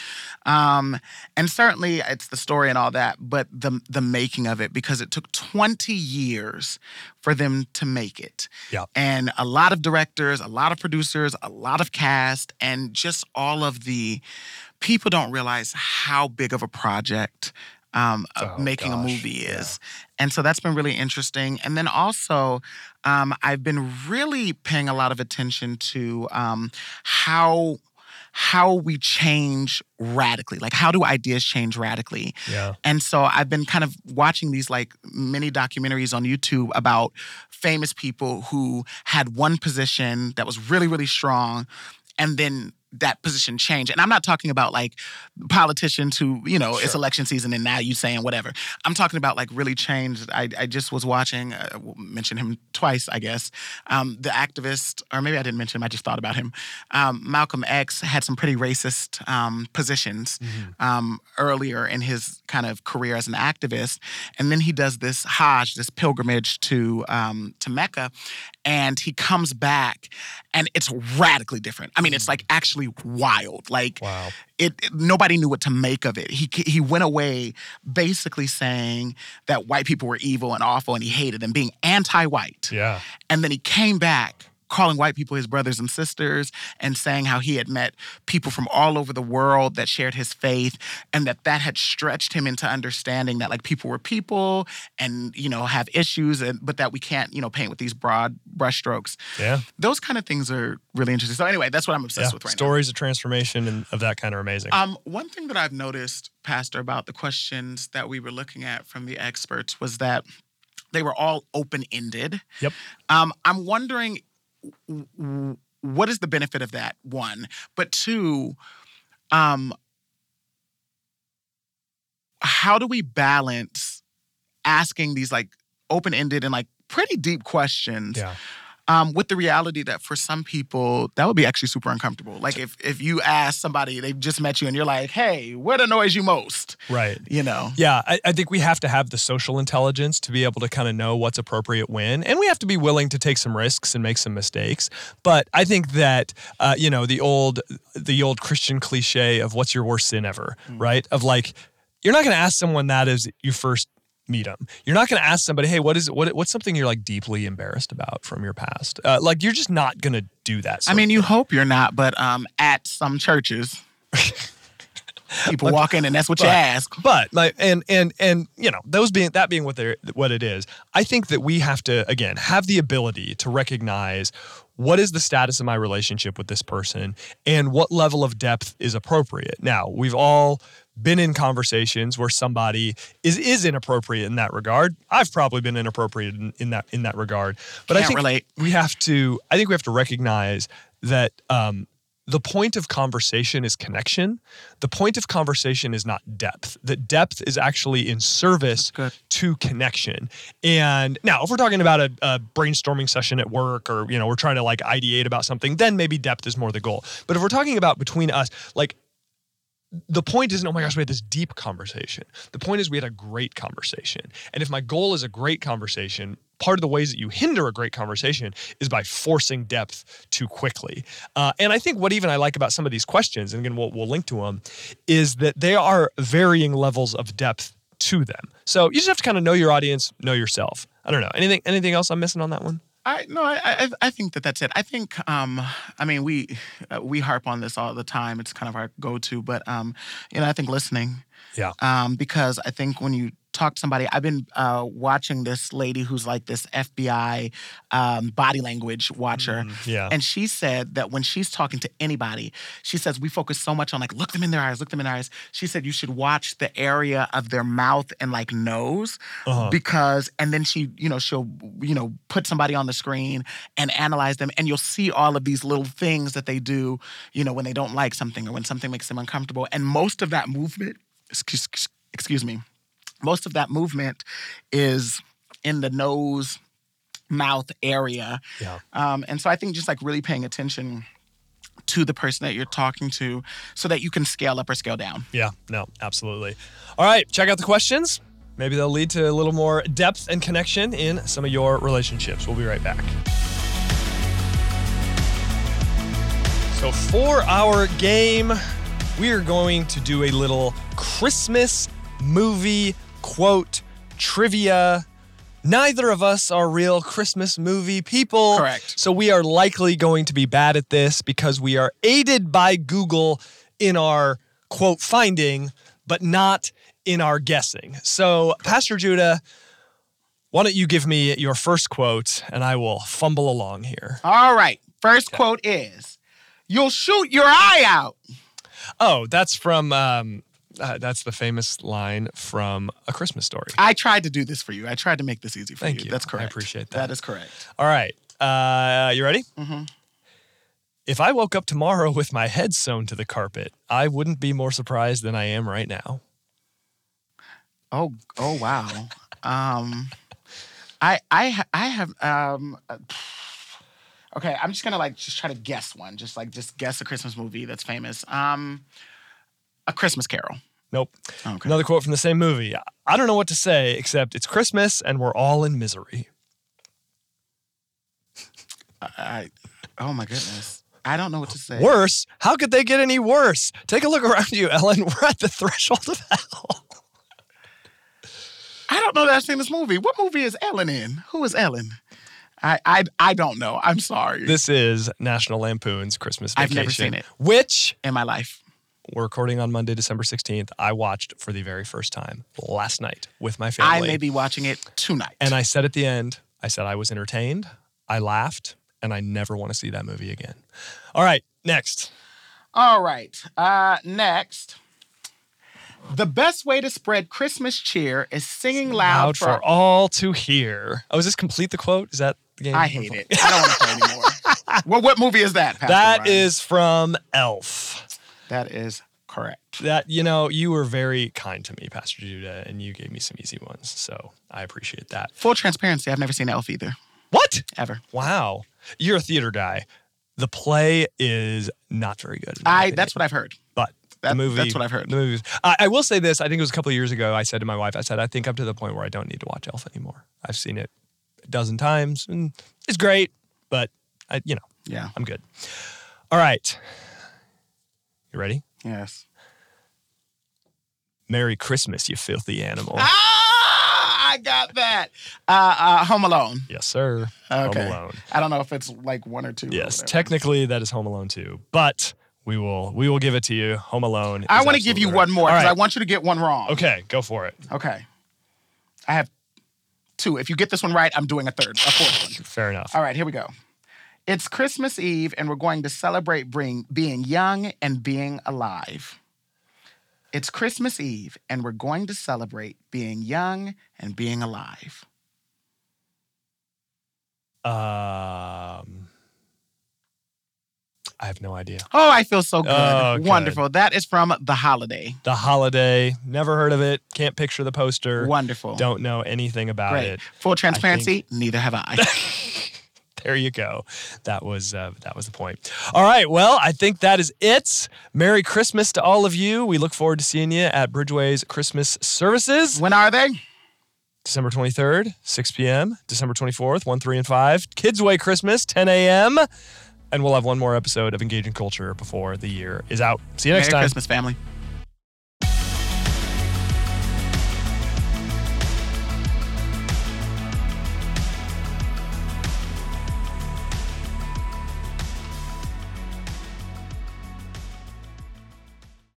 Speaker 2: Um, and certainly it's the story and all that, but the the making of it, because it took twenty years for them to make it.
Speaker 1: Yeah.
Speaker 2: And a lot of directors, a lot of producers, a lot of cast, and just all of the people don't realize how big of a project um,
Speaker 1: oh,
Speaker 2: making
Speaker 1: gosh.
Speaker 2: a movie is.
Speaker 1: Yeah.
Speaker 2: And so that's been really interesting. And then also, um, I've been really paying a lot of attention to um, how how we change radically. Like, how do ideas change radically?
Speaker 1: Yeah.
Speaker 2: And so I've been kind of watching these like mini documentaries on YouTube about famous people who had one position that was really, really strong, and then that position changed. And I'm not talking about like politicians who, you know,
Speaker 1: Sure.
Speaker 2: it's election season and now you saying whatever. I'm talking about like really changed. I, I just was watching, uh, mentioned him twice, I guess. Um, the activist, or maybe I didn't mention him, I just thought about him. Um, Malcolm X had some pretty racist um, positions
Speaker 1: Mm-hmm.
Speaker 2: um, earlier in his kind of career as an activist. And then he does this Hajj, this pilgrimage to um, to Mecca, and he comes back and it's radically different. I mean, it's like actually wild. Like,
Speaker 1: Wow.
Speaker 2: it, it nobody knew what to make of it. He he went away basically saying that white people were evil and awful and he hated them, being anti-white.
Speaker 1: Yeah.
Speaker 2: And then he came back calling white people his brothers and sisters and saying how he had met people from all over the world that shared his faith, and that that had stretched him into understanding that like people were people and, you know, have issues, and but that we can't, you know, paint with these broad brushstrokes.
Speaker 1: Yeah.
Speaker 2: Those kind of things are really interesting. So anyway, that's what I'm obsessed
Speaker 1: Yeah.
Speaker 2: with right
Speaker 1: Stories of transformation and of that kind are amazing.
Speaker 2: now. Um, one thing that I've noticed, Pastor, about the questions that we were looking at from the experts was that they were all open-ended.
Speaker 1: Yep.
Speaker 2: Um, I'm wondering, what is the benefit of that, one? But two, um, how do we balance asking these like open-ended and like pretty deep questions
Speaker 1: Yeah.
Speaker 2: um, with the reality that for some people, that would be actually super uncomfortable. Like if if you ask somebody, they've just met you and you're like, hey, what annoys you most?
Speaker 1: Right.
Speaker 2: You know?
Speaker 1: Yeah, I, I think we have to have the social intelligence to be able to kind of know what's appropriate when, and we have to be willing to take some risks and make some mistakes. But I think that uh, you know the old the old Christian cliche of what's your worst sin ever, mm. right? Of like, you're not going to ask someone that as you first meet them. You're not going to ask somebody, hey, what is what what's something you're like deeply embarrassed about from your past? Uh, like you're just not going to do that.
Speaker 2: I mean, you hope you're not, but um, at some churches. People walk in and that's what
Speaker 1: but,
Speaker 2: you ask.
Speaker 1: But my and and and you know, those being that being what they're what it is, I think that we have to again have the ability to recognize what is the status of my relationship with this person and what level of depth is appropriate. Now, we've all been in conversations where somebody is is inappropriate in that regard. I've probably been inappropriate in, in that in that regard. But
Speaker 2: Can't
Speaker 1: I think
Speaker 2: relate.
Speaker 1: we have to I think we have to recognize that um the point of conversation is connection. The point of conversation is not depth. That depth is actually in service to connection. And now, if we're talking about a, a brainstorming session at work, or you know, we're trying to like ideate about something, then maybe depth is more the goal. But if we're talking about between us, like, the point isn't, oh my gosh, we had this deep conversation. The point is we had a great conversation. And if my goal is a great conversation, part of the ways that you hinder a great conversation is by forcing depth too quickly. Uh, and I think what even I like about some of these questions, and again, we'll, we'll link to them, is that they are varying levels of depth to them. So you just have to kind of know your audience, know yourself. I don't know. Anything anything else I'm missing on that one?
Speaker 2: I no, I, I I think that that's it. I think, um, I mean, we uh, we harp on this all the time. It's kind of our go-to, but um, you know, I think listening.
Speaker 1: Yeah.
Speaker 2: Um, because I think when you talk to somebody, I've been uh, watching this lady who's like this F B I um, body language watcher.
Speaker 1: Mm, yeah.
Speaker 2: And she said that when she's talking to anybody, she says, we focus so much on like, look them in their eyes, look them in their eyes. She said, you should watch the area of their mouth and like nose uh-huh. because, and then she, you know, she'll, you know, put somebody on the screen and analyze them. And you'll see all of these little things that they do, you know, when they don't like something or when something makes them uncomfortable. And most of that movement, excuse, excuse me, most of that movement is in the nose, mouth area.
Speaker 1: Yeah.
Speaker 2: Um, and so I think just like really paying attention to the person that you're talking to so that you can scale up or scale down.
Speaker 1: Yeah, no, absolutely. All right, check out the questions. Maybe they'll lead to a little more depth and connection in some of your relationships. We'll be right back. So for our game, we are going to do a little Christmas movie quote trivia. Neither of us are real Christmas movie people.
Speaker 2: Correct.
Speaker 1: So we are likely going to be bad at this because we are aided by Google in our quote finding, but not in our guessing. So, Pastor Judah, why don't you give me your first quote and I will fumble along here.
Speaker 2: All right. First okay. quote is, "You'll shoot your eye out."
Speaker 1: Oh, that's from... Um, Uh, that's the famous line from A Christmas Story.
Speaker 2: I tried to do this for you. I tried to make this easy for
Speaker 1: Thank
Speaker 2: you.
Speaker 1: you.
Speaker 2: That's correct.
Speaker 1: I appreciate that.
Speaker 2: That is correct.
Speaker 1: All right. Uh, you ready?
Speaker 2: Mm-hmm.
Speaker 1: If I woke up tomorrow with my head sewn to the carpet, I wouldn't be more surprised than I am right now.
Speaker 2: Oh, oh, wow. um, I, I, I have. Um, uh, okay, I'm just gonna like just try to guess one. Just like just guess a Christmas movie that's famous. Um. A Christmas Carol.
Speaker 1: Nope.
Speaker 2: Okay.
Speaker 1: Another quote from the same movie. I don't know what to say, except it's Christmas and we're all in misery.
Speaker 2: I, oh my goodness. I don't know what to say.
Speaker 1: Worse? How could they get any worse? Take a look around you, Ellen. We're at the threshold of hell.
Speaker 2: I don't know that I've seen this movie. What movie is Ellen in? Who is Ellen? I, I, I don't know. I'm sorry.
Speaker 1: This is National Lampoon's Christmas Vacation.
Speaker 2: I've never seen it.
Speaker 1: Which...
Speaker 2: in my life.
Speaker 1: We're recording on Monday, December sixteenth. I watched for the very first time last night with my family.
Speaker 2: I may be watching it tonight.
Speaker 1: And I said at the end, I said I was entertained, I laughed, and I never want to see that movie again. All right, next.
Speaker 2: All right, uh, next. The best way to spread Christmas cheer is singing loud,
Speaker 1: loud for, for all to hear. Oh, is this complete the quote? Is that the game?
Speaker 2: I hate it. I don't want to play anymore. Well, what movie is that, Pastor
Speaker 1: That
Speaker 2: Brian?
Speaker 1: is from Elf.
Speaker 2: That is correct.
Speaker 1: That, you know, you were very kind to me, Pastor Judah, and you gave me some easy ones, so I appreciate that.
Speaker 2: Full transparency, I've never seen Elf either.
Speaker 1: What?
Speaker 2: Ever.
Speaker 1: Wow. You're a theater guy. The play is not very good.
Speaker 2: I. That's what I've heard.
Speaker 1: But
Speaker 2: that,
Speaker 1: the movie...
Speaker 2: That's what I've heard.
Speaker 1: The movies. I, I will say this. I think it was a couple of years ago, I said to my wife, I said, I think I'm to the point where I don't need to watch Elf anymore. I've seen it a dozen times, and it's great, but, I, you know,
Speaker 2: yeah,
Speaker 1: I'm good. All right. You ready?
Speaker 2: Yes.
Speaker 1: Merry Christmas, you filthy animal.
Speaker 2: Ah, I got that. Uh, uh, Home Alone.
Speaker 1: Yes, sir.
Speaker 2: Okay.
Speaker 1: Home Alone.
Speaker 2: I don't know if it's like one or two.
Speaker 1: Yes, technically that is Home Alone two, but we will we will give it to you. Home Alone.
Speaker 2: I want to give you
Speaker 1: right.
Speaker 2: one more because
Speaker 1: right.
Speaker 2: I want you to get one wrong.
Speaker 1: Okay, go for it.
Speaker 2: Okay. I have two. If you get this one right, I'm doing a third, a fourth one.
Speaker 1: Fair enough.
Speaker 2: All right, here we go. It's Christmas Eve, and we're going to celebrate bring, being young and being alive. It's Christmas Eve, and we're going to celebrate being young and being alive.
Speaker 1: Um, I have no idea.
Speaker 2: Oh, I feel so good.
Speaker 1: Oh, good.
Speaker 2: Wonderful. That is from The Holiday.
Speaker 1: The Holiday. Never heard of it. Can't picture the poster.
Speaker 2: Wonderful.
Speaker 1: Don't know anything about
Speaker 2: Great.
Speaker 1: it.
Speaker 2: Full transparency, think... neither have I.
Speaker 1: There you go. That was uh, that was the point. All right. Well, I think that is it. Merry Christmas to all of you. We look forward to seeing you at Bridgeway's Christmas services.
Speaker 2: When are they?
Speaker 1: December twenty-third, six p.m. December twenty-fourth, one, three, and five. Kids Way Christmas, ten a.m. And we'll have one more episode of Engaging Culture before the year is out. See you next
Speaker 2: Merry
Speaker 1: time.
Speaker 2: Merry Christmas, family.